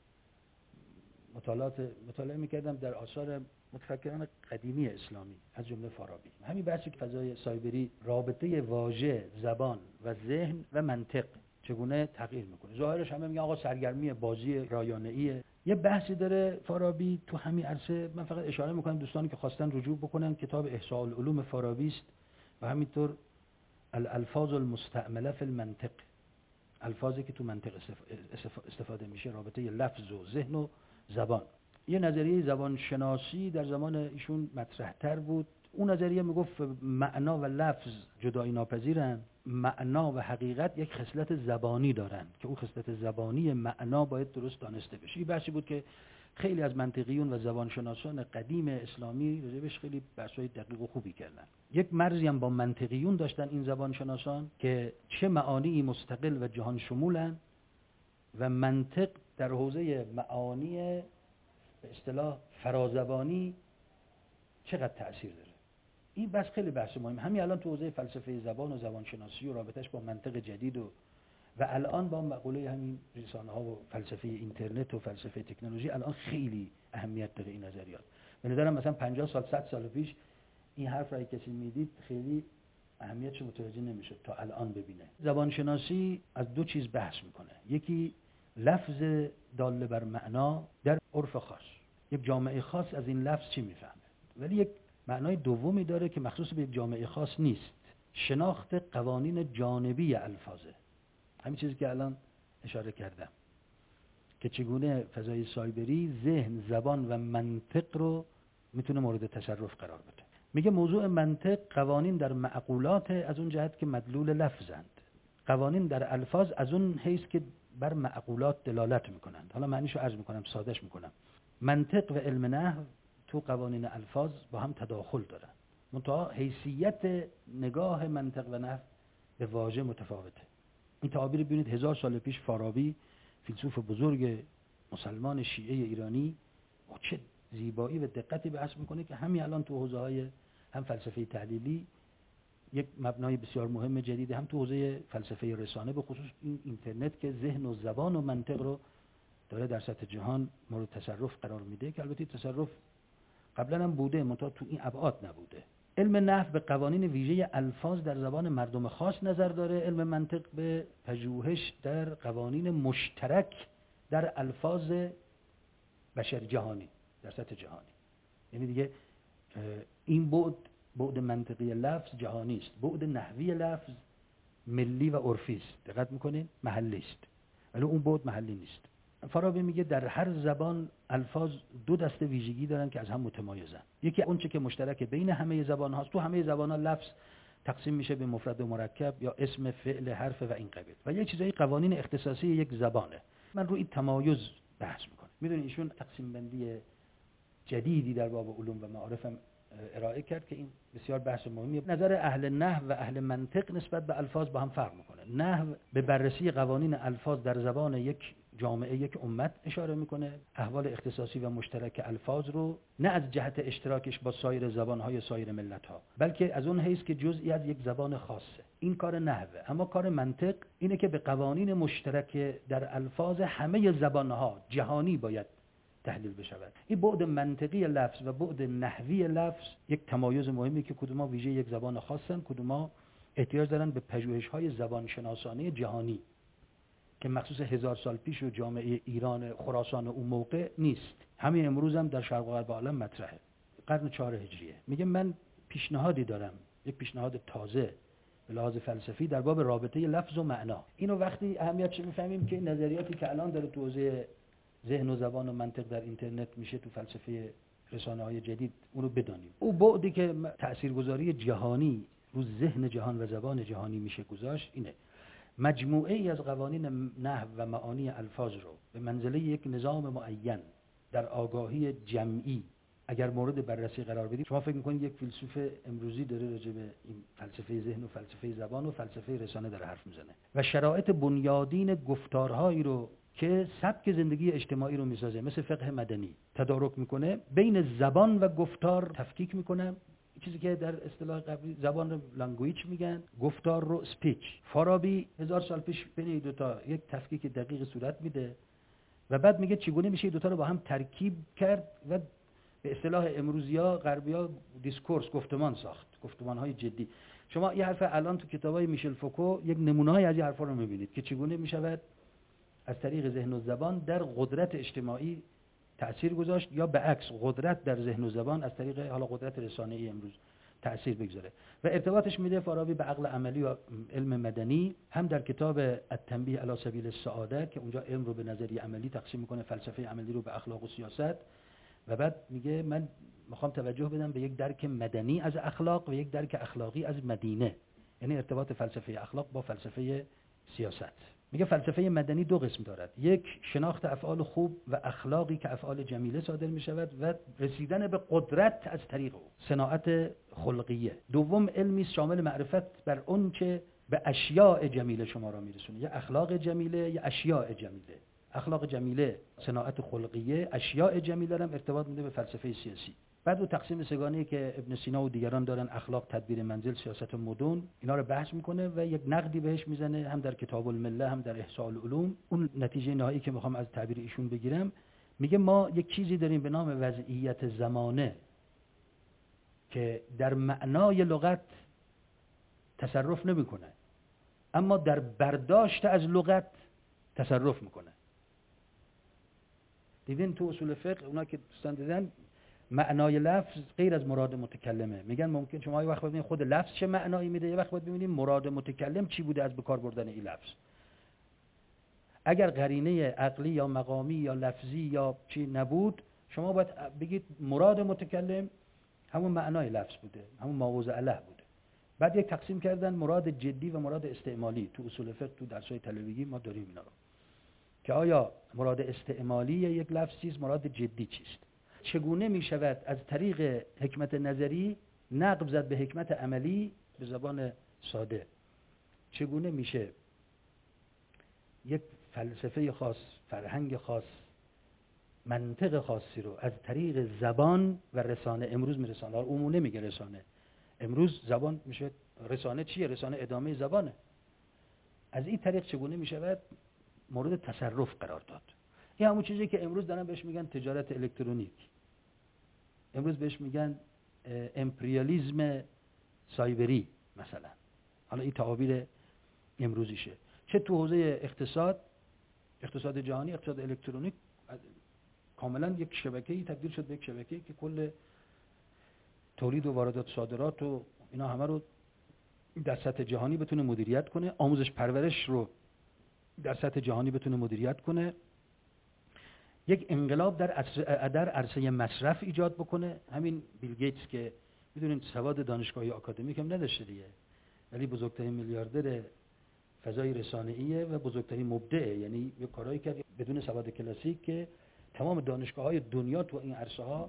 Speaker 1: مطالعات مطالعه می‌کردم در آثار متفکران قدیمی اسلامی از جمله فارابی، همین بحثی که فضای سایبری رابطه واژه، زبان و ذهن و منطق چگونه تغییر میکنه. ظاهرش همه میگن آقا سرگرمی بازی رایانه‌ایه. یه بحثی داره فارابی تو همین عرصه، من فقط اشاره میکنم دوستانی که خواستن رجوع بکنن، کتاب احصاء العلوم فارابی است و همینطور الالفاظ المستعمله فی المنطق، الفاظی که تو منطق استفاده میشه، رابطه لفظ و ذهن و زبان. یه نظریه زبان شناسی در زمان ایشون مطرح تر بود. اون نظریه میگفت معنا و لفظ جدایی ناپذیرن، معنا و حقیقت یک خصلت زبانی دارن که اون خصلت زبانی معنا باید درست دانسته بشه. این بحثی بود که خیلی از منطقیون و زبانشناسان قدیم اسلامی راجبش خیلی بحث‌های دقیق و خوبی کردن. یک مرزی هم با منطقیون داشتن این زبانشناسان که چه معانی مستقل و جهان شمولن و منطق در حوزه معانی به اصطلاح فرازبانی چقدر تأثیر داره. این بحث خیلی بحث مهمه. همین الان تو حوزه فلسفه زبان و زبانشناسی و رابطش با منطق جدید و و الان با مقوله همین رسانه‌ها و فلسفه اینترنت و فلسفه تکنولوژی الان خیلی اهمیت داره این نظریات. به نظرم مثلا پنجاه سال صد سال پیش این حرف را کسی میدید خیلی اهمیتش متوجه نمیشد، تا الان ببینه. زبانشناسی از دو چیز بحث میکنه. یکی لفظ داله بر معنا در عرف خاص، یک جامعه خاص از این لفظ چی میفهمه، ولی یک معنای دومی داره که مخصوص به یک جامعه خاص نیست، شناخت قوانین جانبی الفاظه. همین چیزی که الان اشاره کردم که چگونه فضای سایبری ذهن، زبان و منطق رو میتونه مورد تصرف قرار بده. میگه موضوع منطق قوانین در معقولات از اون جهت که مدلول لفظند، قوانین در الفاظ از اون حیث که بر معقولات دلالت میکنند. حالا معنیشو عرض میکنم، سادهش میکنم. منطق و علم نحو تو قوانین الفاظ با هم تداخل دارن، منتها حیثیت نگاه منطق و نحو به واژه متفاوته. این تعابیر ببینید هزار سال پیش فارابی، فیلسوف بزرگ مسلمان شیعه ایرانی، با چه زیبایی و دقتی بحث میکنه که همین الان تو حوزه‌های هم فلسفه تحلیلی یک مبنای بسیار مهم جدید، هم تو حوزه فلسفه رسانه به خصوص این اینترنت که ذهن و زبان و منطق رو داره در سطح جهان مورد تصرف قرار میده، که البته تصرف قبلا هم بوده منتها تو این ابعاد نبوده. علم نحو به قوانین ویژه الفاظ در زبان مردم خاص نظر داره، علم منطق به پژوهش در قوانین مشترک در الفاظ بشر جهانی در سطح جهانی. یعنی دیگه این بعد بعد منطقی لفظ جهانی است، بعد نحوی لفظ ملی و عرفی است. دقت میکنین؟ محلی است، ولی اون بعد محلی نیست. فارابی میگه در هر زبان الفاظ دو دسته ویژگی دارن که از هم متمایزن. یکی اون چه که مشترک بین همه زبان هاست، تو همه زبان ها لفظ تقسیم میشه به مفرد و مرکب یا اسم، فعل، حرف و این قبیل، و یه چیزای قوانین اختصاصی یک زبانه. من روی تمایز بحث میکنم. میدونید ایشون تقسیم بندی جدیدی در باب علوم و معارف هم ارائه کرد که این بسیار بحث مهمیه. نظر اهل نحو و اهل منطق نسبت به الفاظ با هم فرق میکنه. نحو به بررسی قوانین الفاظ در زبان یک جامعه، یک امت اشاره میکنه، احوال اختصاصی و مشترک الفاظ رو، نه از جهت اشتراکش با سایر زبانهای سایر ملت‌ها، بلکه از اون حیث که جزئی از یک زبان خاصه. این کار نحوه. اما کار منطق اینه که به قوانین مشترک در الفاظ همه زبانها جهانی باید تحلیل بشود. این بعد منطقی لفظ و بعد نحوی لفظ یک تمایز مهمی که کدوما ویژه یک زبان خاصن، کدوما احتیاج دارن به پژوهش‌های زبانشناسانه جهانی که مخصوص هزار سال پیش و جامعه ایران خراسان اون موقع نیست. همین امروز هم در شرق و غرب عالم مطرحه. قرن چهار هجریه. میگه من پیشنهادی دارم، یک پیشنهاد تازه به لحاظ فلسفی در باب رابطه لفظ و معنا. اینو وقتی اهمیتش میفهمیم که نظریاتی که الان داره تو حوزه ذهن و زبان و منطق در اینترنت میشه تو فلسفه رسانه‌های جدید، اونو بدانیم. او بعدی که تاثیرگذاری جهانی رو ذهن جهان و زبان جهانی میشه گذاشت اینه: مجموعه ای از قوانین نحو و معانی الفاظ رو به منزله یک نظام معین در آگاهی جمعی اگر مورد بررسی قرار بدید، شما فکر میکنید یک فیلسوف امروزی داره راجع به این فلسفه ذهن و فلسفه زبان و فلسفه رسانه داره حرف میزنه و شرایط بنیادین گفتارهایی رو که سبک زندگی اجتماعی رو میسازه، مثل فقه مدنی، تدارک میکنه، بین زبان و گفتار تفکیک میکنه. چیزی که در اصطلاح قبلی زبان رو لنگویج میگن، گفتار رو سپیچ. فارابی هزار سال پیش بین این دو تا یک تفکیک دقیق صورت میده و بعد میگه چگونه میشه این دو تا رو با هم ترکیب کرد و به اصطلاح امروزی‌ها غربی‌ها دیسکورس، گفتمان ساخت، گفتمان‌های جدی. شما این حرف الان تو کتابای میشل فوکو یک نمونه‌ای از این حرفا رو میبینید که چگونه میشود از طریق ذهن و زبان در قدرت اجتماعی تأثیر گذاشت، یا به عکس قدرت در ذهن و زبان از طریق حالا قدرت رسانه‌ای امروز تأثیر بگذاره. و ارتباطش میده فارابی به عقل عملی و علم مدنی، هم در کتاب التنبیه علی سبیل السعاده که اونجا علم رو به نظریه عملی تقسیم میکنه، فلسفه عملی رو به اخلاق و سیاست، و بعد میگه من میخوام توجه بدم به یک درک مدنی از اخلاق و یک درک اخلاقی از مدینه، یعنی ارتباط فلسفه اخلاق با فلسفه سیاست. میگه فلسفه مدنی دو قسم دارد: یک، شناخت افعال خوب و اخلاقی که افعال جمیله صادر میشود و رسیدن به قدرت از طریق او، صناعت خلقیه. دوم، علمی شامل معرفت بر اون که به اشیاء جمیله شما را میرسونه، یا اخلاق جمیله یا اشیاء جمیله. اخلاق جمیله صناعت خلقیه، اشیاء جمیله هم ارتباط میده به فلسفه سیاسی. بعد و تقسیم سگانه‌ای که ابن سینا و دیگران دارن، اخلاق، تدبیر منزل، سیاست مدن، اینا رو بحث میکنه و یک نقدی بهش میزنه، هم در کتاب المله هم در احصاء العلوم. اون نتیجه نهایی که میخوام از تعبیر ایشون بگیرم، میگه ما یک چیزی داریم به نام وضعیت زمانه که در معنای لغت تصرف نمیکنه، اما در برداشت از لغت تصرف میکنه. دیدین تو اصول فقه اونا که دوستان دیدن، معنای لفظ غیر از مراد متکلمه. میگن ممکن شما یه وقت ببینید خود لفظ چه معنایی میده، یه وقت باید ببینید مراد متکلم چی بوده از به کار بردن این لفظ. اگر قرینه عقلی یا مقامی یا لفظی یا چی نبود، شما باید بگید مراد متکلم همون معنای لفظ بوده، همون ما وضع له بوده. بعد یک تقسیم کردن مراد جدی و مراد استعمالی. تو اصول فقه تو درس‌های طلبگی ما داریم اینا رو، که آیا مراد استعمالی یک لفظ چیست، مراد جدی چیست. چگونه می شود از طریق حکمت نظری نقب زد به حکمت عملی به زبان ساده؟ چگونه میشه یک فلسفه خاص، فرهنگ خاص، منطق خاصی رو از طریق زبان و رسانه، امروز می رسانه، عمومه میگه رسانه، امروز زبان میشه رسانه. چیه رسانه؟ ادامه زبانه. از این طریق چگونه می شود مورد تصرف قرار داد؟ این همون چیزی که امروز دارن بهش میگن تجارت الکترونیک، امروز بهش میگن امپریالیسم سایبری مثلا. حالا این تعابیر امروزیشه. چه تو حوزه اقتصاد، اقتصاد جهانی، اقتصاد الکترونیک، کاملا یک شبکه‌ای تبدیل شد به یک شبکه‌ای که کل تولید و واردات صادرات و اینا همه رو در سطح جهانی بتونه مدیریت کنه، آموزش پرورش رو در سطح جهانی بتونه مدیریت کنه، یک انقلاب در عرصه در عرصه مصرف ایجاد بکنه. همین بیل گیتس که میدونید سواد دانشگاهی آکادمیک هم نداشته دیگه، ولی بزرگترین میلیاردر فضای رسانه‌ایه و بزرگترین مبدعه، یعنی یه کارایی کرد بدون سواد کلاسیک که تمام دانشگاه‌های دنیا تو این عرصه‌ها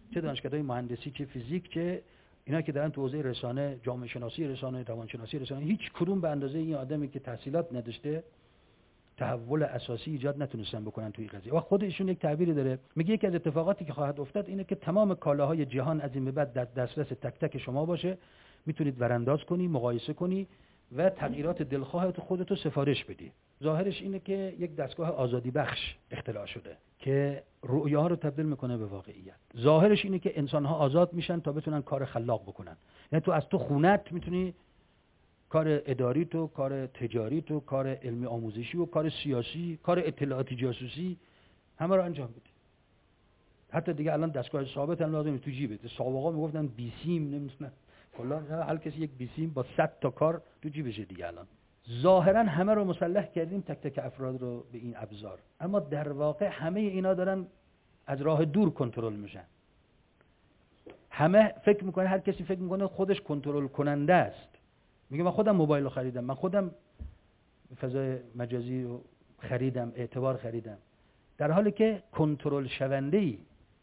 Speaker 1: چه دانشکده‌های مهندسی چه فیزیک چه اینا که دارن تو حوزه رسانه، جامعه شناسی رسانه، روانشناسی رسانه، هیچ کدوم به اندازه این آدمی که تحصیلات نداشته تحول اساسی ایجاد نتونستن بکنن توی قضیه. و خود ایشون یک تعبیری داره، میگه یکی از اتفاقاتی که خواهد افتاد اینه که تمام کالاهای جهان از این به بعد در دسترس تک تک شما باشه، میتونید ورانداز کنی، مقایسه کنی و تغییرات دلخواهت خودتو سفارش بدی. ظاهرش اینه که یک دستگاه آزادی بخش اختراع شده که رؤیاها رو تبدیل میکنه به واقعیت. ظاهرش اینه که انسان‌ها آزاد میشن تا بتونن کار خلاق بکنن. یعنی تو از تو خونت میتونی کار اداری تو، کار تجاری تو، کار علمی آموزشی و کار سیاسی، کار اطلاعاتی جاسوسی همه رو انجام بدی. حتی دیگه الان دستگاه ثابت هم لازم تو جیبت. سابقا میگفتن بیسیم نمیدونم کلا هر کسی یک بیسیم با صد تا کار تو جیبشه دیگه. الان ظاهرا همه رو مسلح کردیم، تک تک افراد رو به این ابزار، اما در واقع همه اینا دارن از راه دور کنترل میشن. همه فکر میکنه، هر کسی فکر میکنه خودش کنترل کننده است. میگه من خودم موبایل رو خریدم، من خودم فضای مجازی رو خریدم، اعتبار خریدم، در حالی که کنترل شونده ای،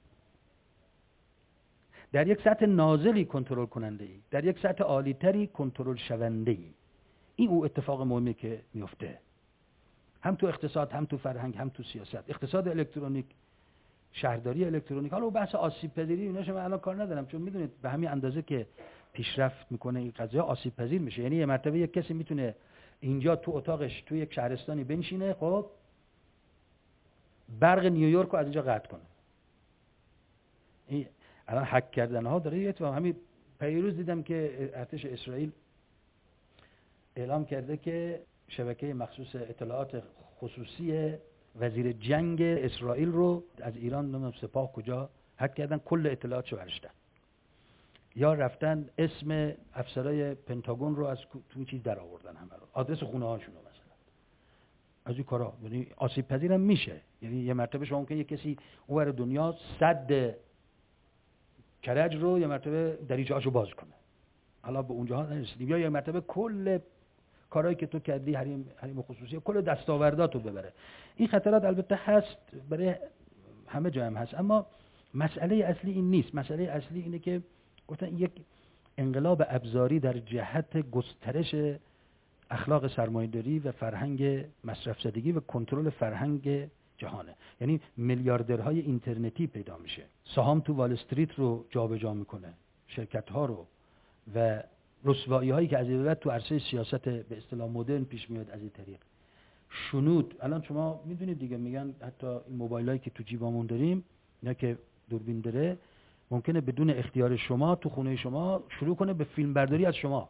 Speaker 1: در یک سطح نازلی کنترل کننده ای، در یک سطح عالی تری کنترل شونده ای. این او اتفاق مهمی که میفته، هم تو اقتصاد، هم تو فرهنگ، هم تو سیاست. اقتصاد الکترونیک، شهرداری الکترونیک، حالا بحث آسیب پذیری ایناش من الان کار ندارم، چون میدونید به همین اندازه که پیشرفت میکنه این قضیه آسیب پذیر میشه. یعنی یه مرتبه یک کسی میتونه اینجا تو اتاقش تو یک شهرستانی بنشینه، خب برق نیویورک رو از اینجا قطع کنه. این الان هک کردن ها داره. یه همین پیروز دیدم که ارتش اسرائیل اعلام کرده که شبکه مخصوص اطلاعات خصوصی وزیر جنگ اسرائیل رو از ایران نمیدونم سپاه کجا هک کردن، کل اطلاعاتشو برشتن. یا رفتن اسم افسرای پنتاگون رو از تو این چیز در آوردن، همه رو، آدرس خونه هاشون رو مثلا. از این کارا یعنی آسیب پذیرم میشه. یعنی یه مرتبه شما ممکنه یه کسی اونور دنیا صد کرج رو یه مرتبه دریچه‌اشو باز کنه. حالا به اونجاها نرسیدیم. یا یه مرتبه کل کارهایی که تو کردی، حریم حریم خصوصی، کل دستاورداتو ببره. این خطرات البته هست، برای همه جا هم هست، اما مسئله اصلی این نیست. مسئله اصلی اینه که گفتن یک انقلاب ابزاری در جهت گسترش اخلاق سرمایه‌داری و فرهنگ مصرف زدگی و کنترل فرهنگ جهانه. یعنی میلیاردرهای اینترنتی پیدا میشه، سهام تو وال استریت رو جابجا میکنه، شرکت ها رو، و رسوایی هایی که از این بعد تو عرصه سیاست به اصطلاح مدرن پیش میاد از این طریق. شنود الان شما میدونید دیگه، میگن حتی این موبایلایی که تو جیبامون داریم، اینا که دوربین داره، ممکنه بدون اختیار شما تو خونه شما شروع کنه به فیلم برداری از شما.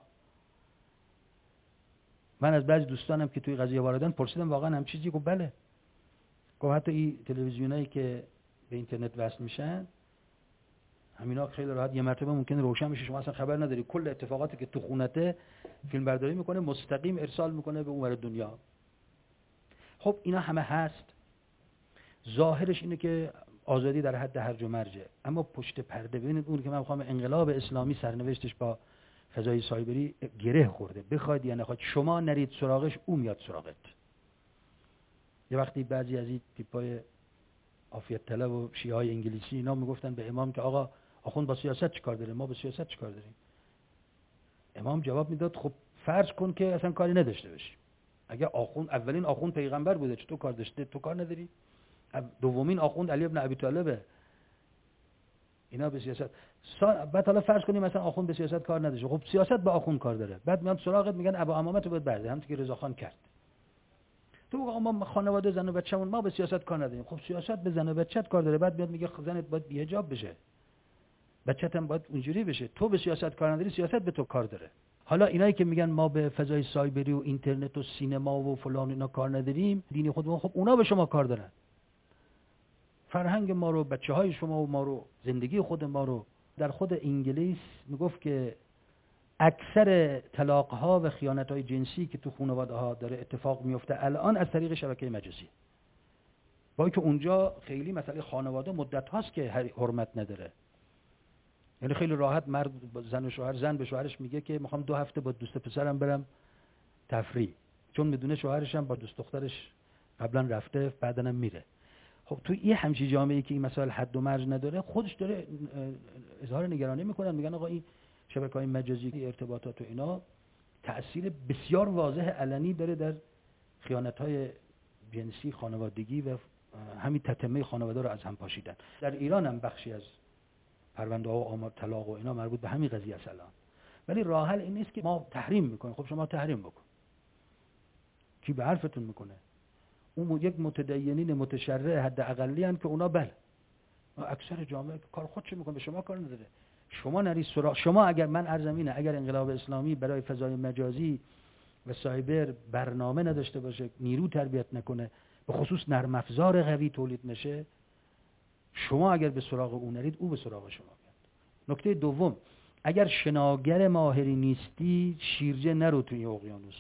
Speaker 1: من از بعضی دوستانم که توی قضیه واردن پرسیدم واقعا هم چیزی؟ گفت بله. گفت حتی این تلویزیونایی که به اینترنت وصل میشن، همینا خیلی راحت یه مرتبه ممکنه روشن بشه، شما اصلا خبر نداری، کل اتفاقاتی که تو خونته فیلم برداری میکنه، مستقیم ارسال میکنه به اونور دنیا. خب اینا همه هست. ظاهرش اینه که آزادی در حد هرج و مرجه، اما پشت پرده ببینید اون که من میخوام انقلاب اسلامی سرنوشتش با فضای سایبری گره خورده، بخواید یا نخواید، شما نرید سراغش، او میاد سراغت. یه وقتی بعضی از این تیپای عافیت طلب و شیعه های انگلیسی اینا میگفتن به امام که آقا آخوند با سیاست چیکار داره؟ ما با سیاست چیکار داریم؟ امام جواب میداد خب فرض کن که اصلا کاری نداشته باشی. اگه آخوند اولین آخوند پیغمبر بوده، چطور کار داشته؟ تو کار نداری؟ دومین آخوند علی ابن ابی طالبه. اینا به سیاست سا... بعد حالا فرض کنیم مثلا آخوند به سیاست کار نداشته، خب سیاست با آخوند کار داره. بعد میان سراغت میگن ابا امامت رو باید برده، همون که رضا خان کرد. تو آقا ما خانواده زن و بچه‌مون ما به سیاست کار نداریم. خب سیاست به زن و بچت کار داره. بعد میاد میگه زنت باید بی‌حجاب بشه، بچت هم باید اونجوری بشه. تو به سیاست کار نداری، سیاست به تو کار داره. حالا اینایی که میگن ما به فضای سایبری و اینترنت و سینما و فلان اینا کار نداریم، دین خودمون، خب اونا به شما کار دارن. فرهنگ ما رو، بچه‌های شما و ما رو، زندگی خود ما رو. در خود انگلیس میگفت که اکثر طلاق‌ها و خیانت‌های جنسی که تو خانواده‌ها داره اتفاق میفته الان از طریق شبکه مجازی. با اینکه اونجا خیلی مسئله خانواده مدت هاست که حرمت نداره. یعنی خیلی راحت مرد زن و شوهر، زن به شوهرش میگه که میخوام دو هفته با دوست پسرم برم تفریح، چون میدونه شوهرش هم با دوست دخترش قبلا رفته، بعدن هم میره. خب تو یه همچین جامعه‌ای که این مسائل حد و مرز نداره، خودش داره اظهار نگرانی میکنن، میگن آقا این شبکه‌های مجازی، ارتباطات و اینا تأثیر بسیار واضح علنی داره در خیانت‌های جنسی، خانوادگی و همین تتمه خانواده رو از هم پاشیدن. در ایران هم بخشی از پرونده‌ها و آمار طلاق و اینا مربوط به همین قضیه است الان. ولی راه حل این نیست که ما تحریم میکنیم. خب شما تحریم بکن. کی به حرفتون میکنه؟ اون یک متدینین متشرع حد اقلی ان که اونا بله. اکثر جامعه کار خودش میکنه، به شما کار نداره. شما نری سراغ. شما اگر من عرضم اینه اگر انقلاب اسلامی برای فضای مجازی و سایبر برنامه نداشته باشه، نیرو تربیت نکنه، به خصوص نرم افزار قوی تولید نشه، شما اگر به سراغ اون نرید، او به سراغ شما میاد. نکته دوم، اگر شناگر ماهری نیستی، شیرجه نرو توی اقیانوس.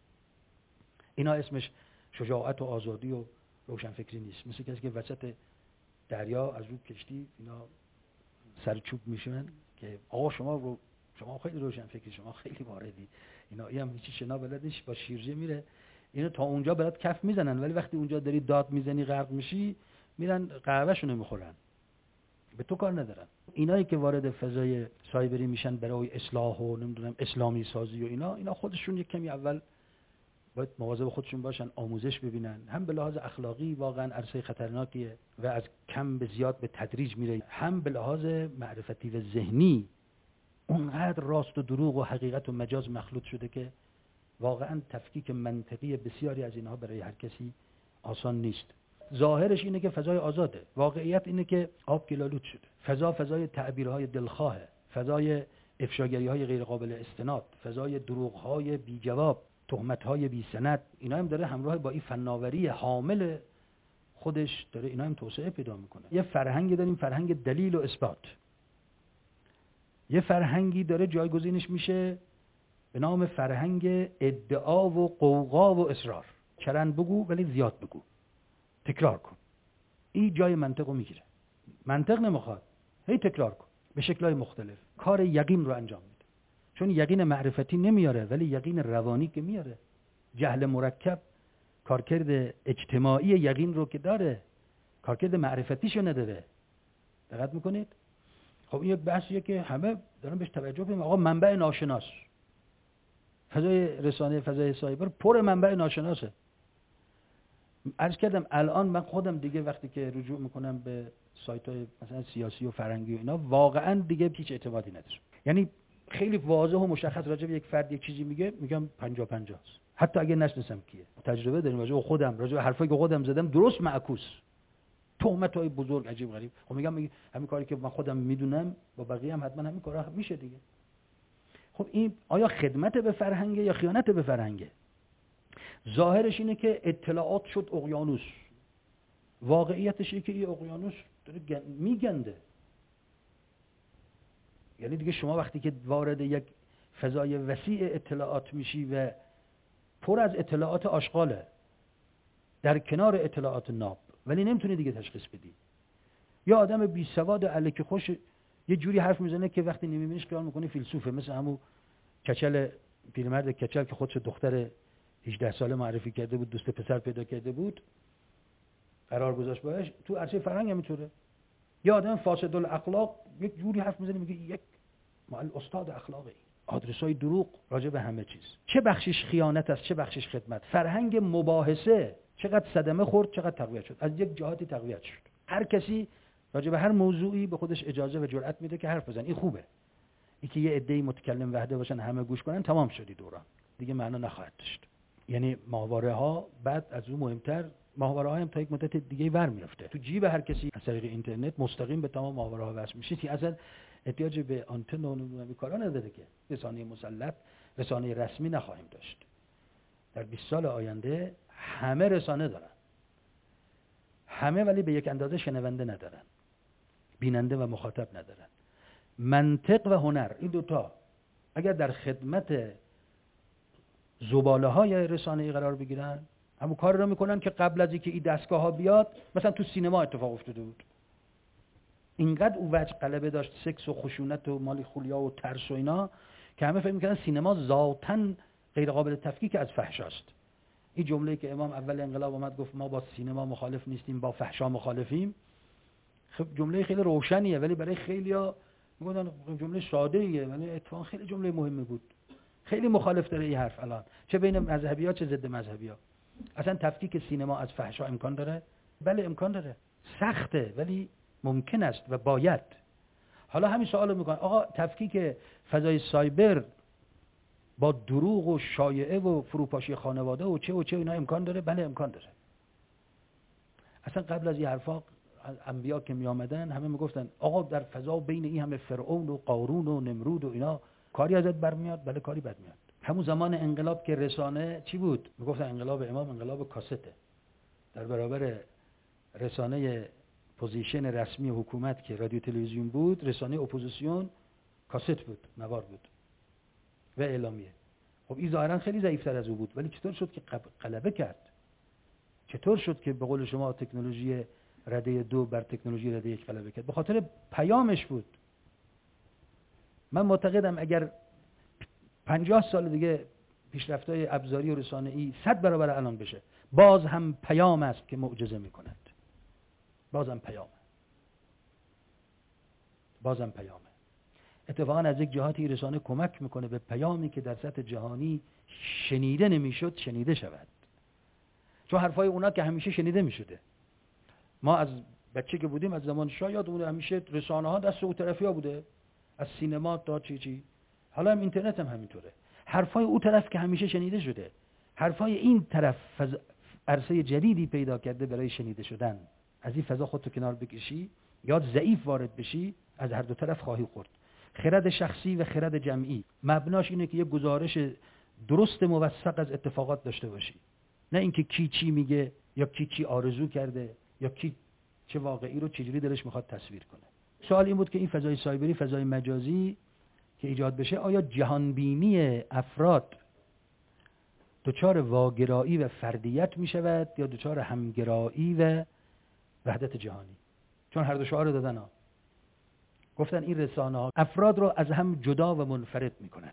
Speaker 1: اینا اسمش شجاعت و آزادی و روشنفکری نیست. مثل کسی که وسط دریا از رو کشتی اینا سرچوب میشن که آقا شما رو شما خیلی روشنفکری، شما خیلی واردی، اینا هم هیچی شنا بلد نیست، با شیرجه میره. اینا تا اونجا برات کف میزنن، ولی وقتی اونجا داری داد میزنی غرق میشی، میرن قهوه‌شون میخورن، به تو کار ندارن. اینایی که وارد فضای سایبری میشن برای اصلاح و نمیدونم اسلامی سازی و اینا، اینا خودشون یک کمی اول باید مواظب خودشون باشن، آموزش ببینن. هم به لحاظ اخلاقی واقعا عرصه خطرناکیه و از کم به زیاد به تدریج میره، هم به لحاظ معرفتی و ذهنی اونقدر راست و دروغ و حقیقت و مجاز مخلوط شده که واقعا تفکیک منطقی بسیاری از اینها برای هر کسی آسان نیست. ظاهرش اینه که فضای آزاده، واقعیت اینه که آب گلالود شده. فضا فضای تعبیرهای دلخواهه، فضای افشاگری‌های غیر قابل استناد، فضای دروغ‌های بی جواب، تهمت‌های بی سند. اینا هم داره همراه با این فناوری حامل خودش داره اینا هم توسعه پیدا میکنه. یه فرهنگی داریم، فرهنگ دلیل و اثبات. یه فرهنگی داره جایگزینش میشه به نام فرهنگ ادعا و قوقا و اصرار. چرند بگو ولی زیاد بگو، تکرار کن. این جای منطق رو میگیره. منطق نمیخواد، هی تکرار کن به شکل‌های مختلف. کار یقین رو انجام میده. چون یقین معرفتی نمیاره، ولی یقین روانی که میاره. جهل مرکب کارکرد اجتماعی یقین رو که داره، کارکرد معرفتیشو نداره. دقت میکنید؟ خب این یک بحثیه که همه دارن بهش توجه کنیم. آقا منبع ناشناس، فضای رسانه، فضای سایبر پر منبع ناشناسه. عرض کردم الان من خودم دیگه وقتی که رجوع میکنم به سایت‌های مثلا سیاسی و فرهنگی و اینا، واقعا دیگه هیچ اعتمادی ندارم. یعنی خیلی واضح و مشخص راجع به یک فرد یک چیزی میگه، میگم پنجاه پنجاه است. حتی اگه نشناسم کیه. تجربه داریم راجع به خودم، راجع به حرفایی که خودم زدم درست معکوس. تهمت‌های بزرگ عجیب غریب. خب میگم همین کاری که من خودم میدونم با بقیه هم حتما همین کارا میشه دیگه. خب این آیا خدمت به فرهنگ یا خیانت به فرهنگه؟ ظاهرش اینه که اطلاعات شد اقیانوس. واقعیتش اینه که این اقیانوس داره میگنده. یعنی دیگه شما وقتی که وارد یک فضای وسیع اطلاعات میشی و پر از اطلاعات آشغاله در کنار اطلاعات ناب، ولی نمیتونی دیگه تشخیص بدی. یا آدم بی سواد الکی خوش یه جوری حرف میزنه که وقتی نمیبینیش خیال میکنی فیلسوفه، مثل همون کچل، پیرمرد کچل که خودش دختر هجده ساله معرفی کرده بود، دوست پسر پیدا کرده بود، قرار گذاشت باش. تو عرصه فرهنگ هم اینطوره. یا آدم فاسد الاخلاق یک جوری حرف میزنه میگه یک معلم استاد اخلاقی، آدرسای دروغ راجع به همه چیز. چه بخشش خیانت است، چه بخشش خدمت. فرهنگ مباحثه چقدر صدمه خورد، چقدر تقویت شد. از یک جهاتی تقویت شد. هر کسی راجع به هر موضوعی به خودش اجازه و جرأت میده که حرف بزنه. این خوبه. این که یه عده‌ای متکلم وحده باشن، همه گوش کنن، تمام شدی دوران. دیگه معنا نخواهد داشت. یعنی ماهواره ها بعد از اون مهمتر، ماهواره ها هم تا یک مدت دیگه ور میفته تو جیب هر کسی از طریق اینترنت مستقیم به تمام ماهواره ها وصل میشه که اصلا احتیاج به آنتن و نمیدونم کارا نداره که. رسانه مسلط، رسانه رسمی نخواهیم داشت. در بیست سال آینده همه رسانه دارن، همه، ولی به یک اندازه شنونده ندارن، بیننده و مخاطب ندارن. منطق و هنر، این دوتا اگر در خدمت زباله های رسانه‌ای قرار بگیرن، همون کار رو میکنن که قبل از اینکه این دستگاه ها بیاد مثلا تو سینما اتفاق افتاده بود. اینقدر او وجه غلبه داشت، سکس و خشونت و مالی خولیا و ترس و اینا، که همه فکر میکردن سینما ذاتاً غیر قابل تفکیک از فحشاست. این جمله‌ای که امام اول انقلاب اومد گفت ما با سینما مخالف نیستیم، با فحشا مخالفیم، خب جمله خیلی روشنیه، ولی برای خیلیا میگن جمله ساده‌ایه، ولی اتفاقا خیلی جمله مهمی بود. خیلی مخالف داره این حرف الان، چه بین مذهبی‌ها چه ضد مذهبی‌ها. اصلا تفکیک سینما از فحشا امکان داره؟ بله امکان داره، سخته ولی ممکن است و باید. حالا همین سوالو میکنن آقا تفکیک فضای سایبر با دروغ و شایعه و فروپاشی خانواده و چه و چه اینا امکان داره؟ بله امکان داره. اصلا قبل از این حرفا انبیا که می آمدن همه میگفتن آقا در فضا بین این همه فرعون و قارون و نمرود و اینا کاری ازت برمیاد؟ بله کاری بد میاد. همون زمان انقلاب که رسانه چی بود؟ میگفتن انقلاب امام انقلاب کاسته. در برابر رسانه پوزیشن رسمی حکومت که رادیو تلویزیون بود، رسانه اپوزیسیون کاست بود، نوار بود و اعلامیه. خب این ظاهرا خیلی ضعیف‌تر از او بود، ولی چطور شد که غلبه کرد؟ چطور شد که به قول شما تکنولوژی رده دو بر تکنولوژی رده یک غلبه کرد؟ به خاطر پیامش بود. من معتقدم اگر پنجاه سال دیگه پیشرفت‌های ابزاری و رسانه‌ای صد برابر الان بشه، باز هم پیام است که معجزه می‌کند. بازم پیامه. بازم پیامه. اتفاقا از یک جهاتی رسانه کمک میکنه به پیامی که در سطح جهانی شنیده نمیشد شنیده شود. چون حرفای اونا که همیشه شنیده میشده. ما از بچه که بودیم از زمان شاه یادمونه همیشه رسانه ها دست او طرفی ها بوده، از سینما تا چی چی. حالا هم اینترنت هم همینطوره. حرفای او طرف که همیشه شنیده شده، حرفای این طرف فض... عرصه جدیدی پیدا کرده برای شنیده شدن. از این فضا خودتو کنار بکشی یا ضعیف وارد بشی، از هر دو طرف خواهی خورد. خرد شخصی و خرد جمعی مبناش اینه که یک گزارش درست موثق از اتفاقات داشته باشی، نه اینکه کی چی میگه یا کی چی آرزو کرده یا کی چه واقعی رو چجوری دلش میخواد تصویر کنه. سوال این بود که این فضای سایبری، فضای مجازی که ایجاد بشه، آیا جهانبینی افراد دچار واگرایی و فردیت میشود یا دچار همگرایی و وحدت جهانی؟ چون هر دو شعار دادن ها. گفتن این رسانه ها افراد رو از هم جدا و منفرد میکند.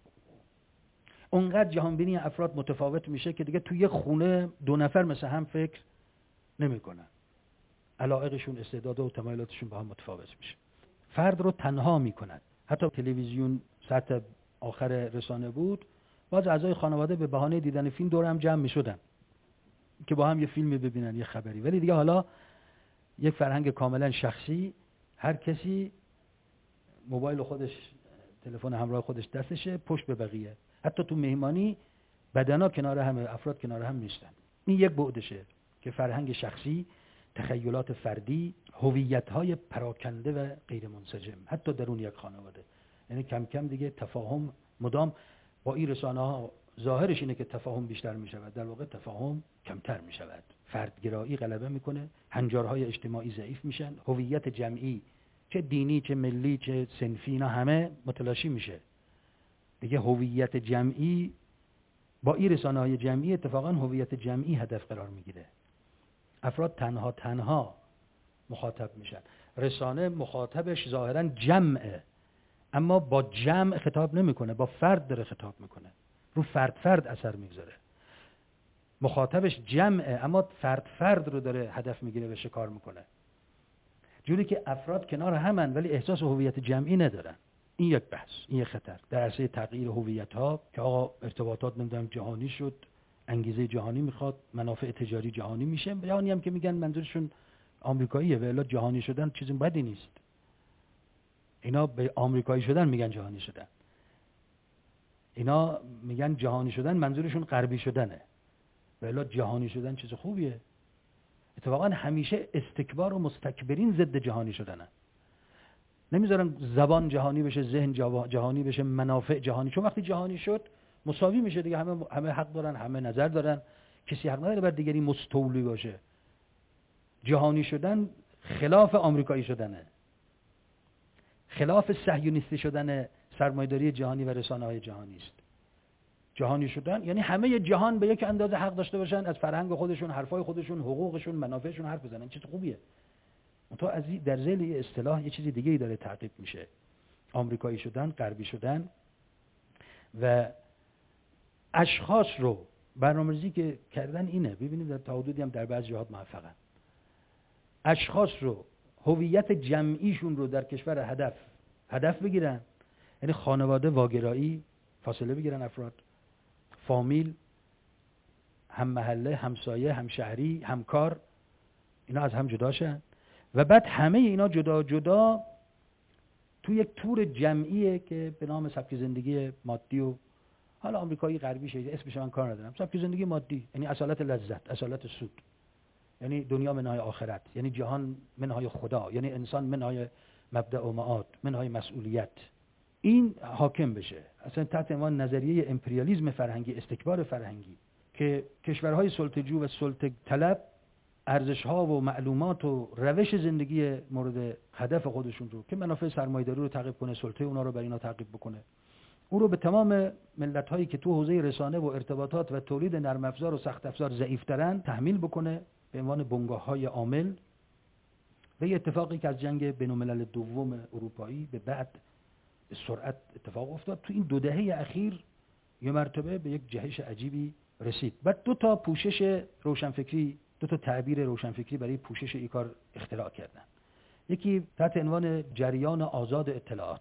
Speaker 1: اونقدر جهانبینی افراد متفاوت میشه که دیگه توی خونه دو نفر مثل هم فکر نمیکنن. علایقشون، استعداد و تمایلاتشون با هم متفاوت میشه. فرد رو تنها میکند. حتی تلویزیون سطح آخر رسانه بود، باز اعضای خانواده به بهانه دیدن فیلم دور هم جمع میشدن که با هم یه فیلمی ببینن، یه خبری. ولی دیگه حالا یک فرهنگ کاملا شخصی، هر کسی موبایل خودش، تلفن همراه خودش دستشه، پشت به بقیه. حتی تو مهمانی بدنا کنار هم، افراد کنار هم نیستن. این یک بعدشه که فرهنگ شخصی، تخیلات فردی، هویت‌های پراکنده و غیر منسجم حتی درون یک خانواده. یعنی کم کم دیگه تفاهم مدام با این رسانه‌ها ظاهرش اینه که تفاهم بیشتر می‌شود، در واقع تفاهم کمتر می‌شود. فردگرایی غلبه می‌کنه، هنجارهای اجتماعی ضعیف میشن، هویت جمعی چه دینی چه ملی چه صنفی اینا همه متلاشی میشه. دیگه هویت جمعی با این رسانه‌های جمعی اتفاقا هویت جمعی هدف قرار میگیره. افراد تنها تنها مخاطب میشن. رسانه مخاطبش ظاهرا جمعه، اما با جمع خطاب نمیکنه، با فرد داره خطاب میکنه، رو فرد فرد اثر میگذاره. مخاطبش جمعه اما فرد فرد رو داره هدف میگیره و شکار میکنه. جوری که افراد کنار همن ولی احساس هویت جمعی ندارن. این یک بحث، این یک خطر در عرصه تغییر هویت‌ها که آقا ارتباطات نمیدونم جهانی شد، انگیزه جهانی میخواد، منافع تجاری جهانی میشه. جهانی هم که میگن منظورشون آمریکاییه، و الا جهانی شدن چیزی بدی نیست. اینا به آمریکایی شدن میگن جهانی شدن. اینا میگن جهانی شدن منظورشون غربی شدنه، و الا جهانی شدن چیز خوبیه. اتفاقا همیشه استکبار و مستکبرین ضد جهانی شدنن. نمیذارن زبان جهانی بشه، ذهن جهانی بشه، منافع جهانی. چون وقتی جهانی شد مساوی میشه دیگه، همه همه حق دارن، همه نظر دارن، کسی حق نداره بر دیگری مستولی باشه. جهانی شدن خلاف آمریکایی شدنه، خلاف صهیونیستی شدن سرمایه‌داری جهانی و رسانه‌های جهانی است. جهانی شدن یعنی همه جهان به یک اندازه حق داشته باشن، از فرهنگ خودشون، حرفای خودشون، حقوقشون، منافعشون حرف بزنن. چیز خوبیه. منتها از در ذیل اصطلاح یه چیزی دیگه‌ای داره تعقیب میشه. آمریکایی شدن، غربی شدن و اشخاص رو برنامه‌ریزی که کردن اینه. ببینید در تا حدودی هم در بعضی جهات موفقن. اشخاص رو، هویت جمعیشون رو در کشور هدف هدف بگیرن، یعنی خانواده، واگرایی، فاصله بگیرن، افراد، فامیل، هم محله، همسایه، همشهری، همکار، اینا از هم جدا شن و بعد همه اینا جدا جدا تو یک تور جمعیه که به نام سبک زندگی مادی و حالا آمریکایی غربی شه، اسمش من کار ندارم، سبک زندگی مادی، یعنی اصالت لذت، اصالت سود، یعنی دنیا منهای آخرت، یعنی جهان منهای خدا، یعنی انسان منهای مبدأ و معاد، منهای مسئولیت، این حاکم بشه. اصلا تحت عنوان نظریه امپریالیسم فرهنگی، استکبار فرهنگی، که کشورهای سلطه‌جو و سلطه طلب ارزش‌ها و معلومات و روش زندگی مورد هدف خودشون رو که منافع سرمایه‌داری رو تعقیب کنه، سلطه اونا رو بر اینا تعقیب بکنه، اون رو به تمام ملت‌هایی که تو حوزه رسانه و ارتباطات و تولید نرم افزار و سخت افزار ضعیف‌ترن تحمیل بکنه به عنوان بنگاه‌های عامل. و یه اتفاقی که از جنگ بین‌الملل دوم اروپایی به بعد به سرعت اتفاق افتاد، تو این دو دهه اخیر یه مرتبه به یک جهش عجیبی رسید. بعد دو تا پوشش روشنفکری، دو تا تعبیر روشنفکری برای پوشش این کار اختراع کردن. یکی تحت عنوان جریان آزاد اطلاعات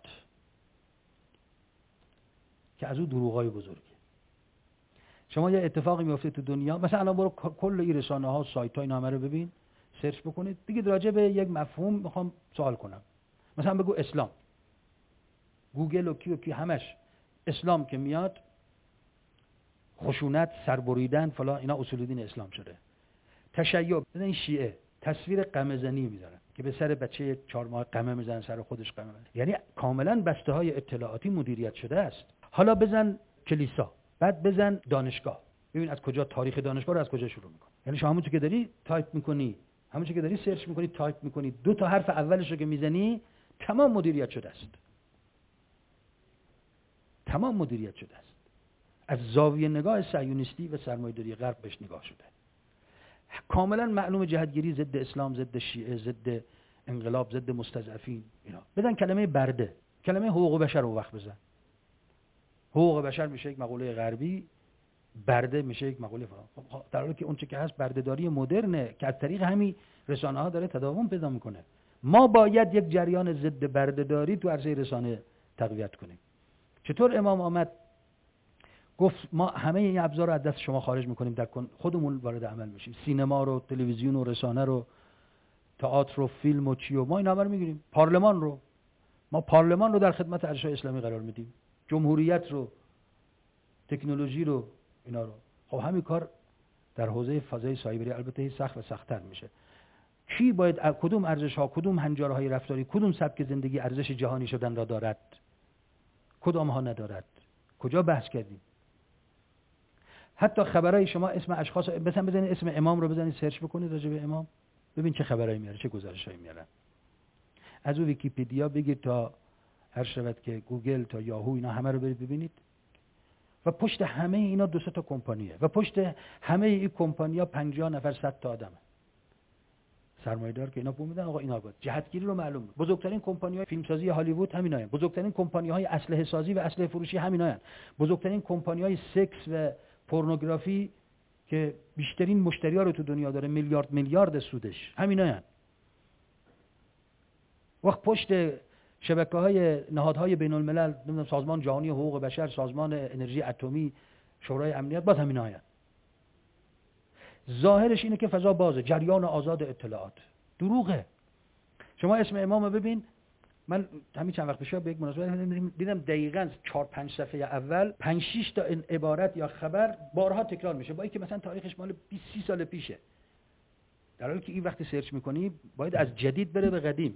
Speaker 1: که از اون دروغای بزرگه. شما یه اتفاقی میفته تو دنیا، مثلا الان برو کل این رسانه ها، سایت ها، اینا همه رو ببین، سرچ بکنید، بگید راجع به یک مفهوم میخوام سوال کنم، مثلا بگو اسلام، گوگل و کی و کی همش اسلام که میاد، خشونت، سربریدن، فلان، اینا اصول دین اسلام شده. تشیع، مثلا این شیعه تصویر قمه‌زنی میذارن که به سر بچه چهار ماه قمه میزنن، سر خودش قمه میزنن، یعنی کاملا بسته های اطلاعاتی مدیریت شده است. حالا بزن کلیسا، بعد بزن دانشگاه، ببین از کجا تاریخ دانشگاه رو از کجا شروع میکنه. یعنی شما همونطور که داری تایپ میکنی، همونطور که داری سرچ میکنی، تایپ میکنی، دو تا حرف اولش رو که میزنی تمام مدیریت شده است. تمام مدیریت شده است. از زاویه نگاه صهیونیستی و سرمایه‌داری غرب بهش نگاه شده. کاملا معلوم جهتگیری ضد اسلام، ضد شیعه، ضد انقلاب، ضد مستضعفین، اینا. بدن کلمه برده، کلمه حقوق بشر رو وقت بزن. حقوق بشر میشه یک مقوله غربی، برده میشه یک مقوله فلان. خب در حالی که اون چه که هست بردهداری مدرنه که از طریق همین رسانه‌ها داره تداوم پیدا میکنه. ما باید یک جریان ضد بردهداری تو عرصه رسانه تقویت کنیم. چطور امام آمد گفت ما همه این ابزار رو از دست شما خارج میکنیم، در خودمون وارد عمل میشیم، سینما رو، تلویزیون و رسانه رو، تئاتر و فیلم و چی و ما اینا رو میگیریم، پارلمان رو، ما پارلمان رو در خدمت ارشد اسلامی قرار میدیم، جمهوریت رو، تکنولوژی رو، اینا رو. خب همین کار در حوزه فضای سایبری البته سخت و سخت‌تر میشه. کی باید کدوم ارزش ها، کدوم هنجارهای رفتاری، کدوم سبک زندگی ارزش جهانی شدن را دارد، کدام ها ندارد، کجا بحث کردیم؟ حتی خبرای شما اسم اشخاص، مثلا بزنید اسم امام رو بزنید سرچ بکنید راجع به امام، ببین چه خبرایی میاره، چه گزارشایی میارن. از اون ویکی‌پدیا بگید تا هر شود که گوگل تا یاهو، اینا همه رو برید ببینید. و پشت همه اینا دو سه تا کمپانیه و پشت همه این کمپانی‌ها پنجاه نفر، صد تا آدمه سرمایه‌دار که اینا پول میدن. آقا اینا بود جهتگیری رو معلوم. بزرگترین کمپانی‌های فیلمسازی هالیوود همیناین، بزرگترین کمپانی‌های اسلحه سازی و اسلحه فروشی همیناین، بزرگترین کمپانی‌های سکس و پورنوگرافی که بیشترین مشتری‌ها رو تو دنیا داره، میلیارد میلیارد سودش همیناین. وقت پشت شبکه‌های نهادهای بین‌الملل، نمیدونم سازمان جهانی حقوق بشر، سازمان انرژی اتمی، شورای امنیت، باز همیناین. ظاهرش اینه که فضا بازه، جریان آزاد اطلاعات. دروغه. شما اسم امامو ببین، من همین چند وقت پیش به یک مناسبت دیدم دقیقاً چهار پنج صفحه اول پنج شش تا این عبارت یا خبر بارها تکرار میشه، با اینکه مثلا تاریخش مال بیست سی سال پیشه. در حالی که این وقتی سرچ میکنی باید از جدید بره به قدیم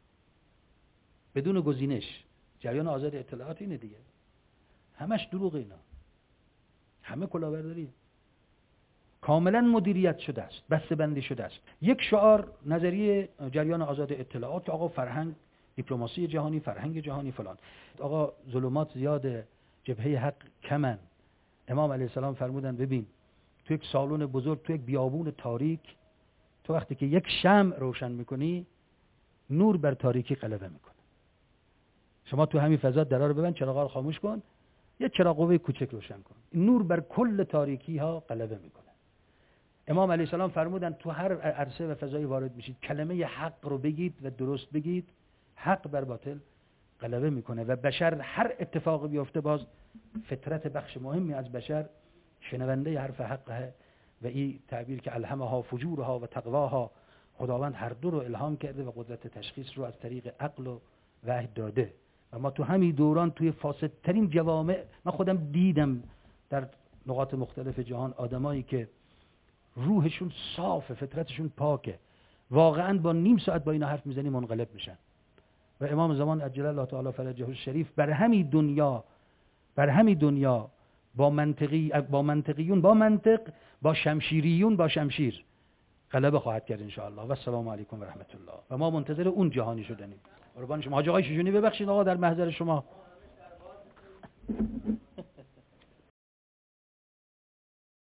Speaker 1: بدون گزینش. جریان آزاد اطلاعات اینه دیگه. همش دروغ اینا. همه کلاهبرداری. کاملا مدیریت شده است، بسته‌بندی شده است. یک شعار نظریه جریان آزاد اطلاعات، آقا فرهنگ، دیپلماسی جهانی، فرهنگ جهانی فلان، آقا ظلمات زیاده، جبهه حق کمن. امام علیه السلام فرمودن ببین تو یک سالن بزرگ، تو یک بیابون تاریک، تو وقتی که یک شمع روشن میکنی نور بر تاریکی غلبه میکنه. شما تو همین فضا درا رو ببند، چراغا رو خاموش کن، یه چراغ قوه کوچک روشن کن. نور بر کل تاریکی ها غلبه میکنه. امام علیه السلام فرمودن تو هر عرصه و فضایی وارد میشید کلمه حق رو بگید و درست بگید، حق بر باطل غلبه میکنه و بشر هر اتفاقی بیفته باز فطرت بخش مهمی از بشر شنونده حرف حقه و این تعبیر که الهمها فجورها و تقواها، خداوند هر دو رو الهام کرده و قدرت تشخیص رو از طریق عقل و وحی داده و ما تو همین دوران توی فاسدترین جوامع، من خودم دیدم در نقاط مختلف جهان آدمایی که روحشون صافه، فطرتشون پاکه، واقعا با نیم ساعت با اینا حرف میزنی منقلب میشن و امام زمان عجل الله تعالی فرجه الشریف بر همین دنیا بر همین دنیا با منطقی با منطقیون با منطق، با شمشیریون با شمشیر غلبه خواهد کرد ان شاء الله. و السلام علیکم و رحمت الله. و ما منتظر اون جهانی شدنیم. قربان شما حاج آقای شجونی، ببخشید آقا در محضر شما.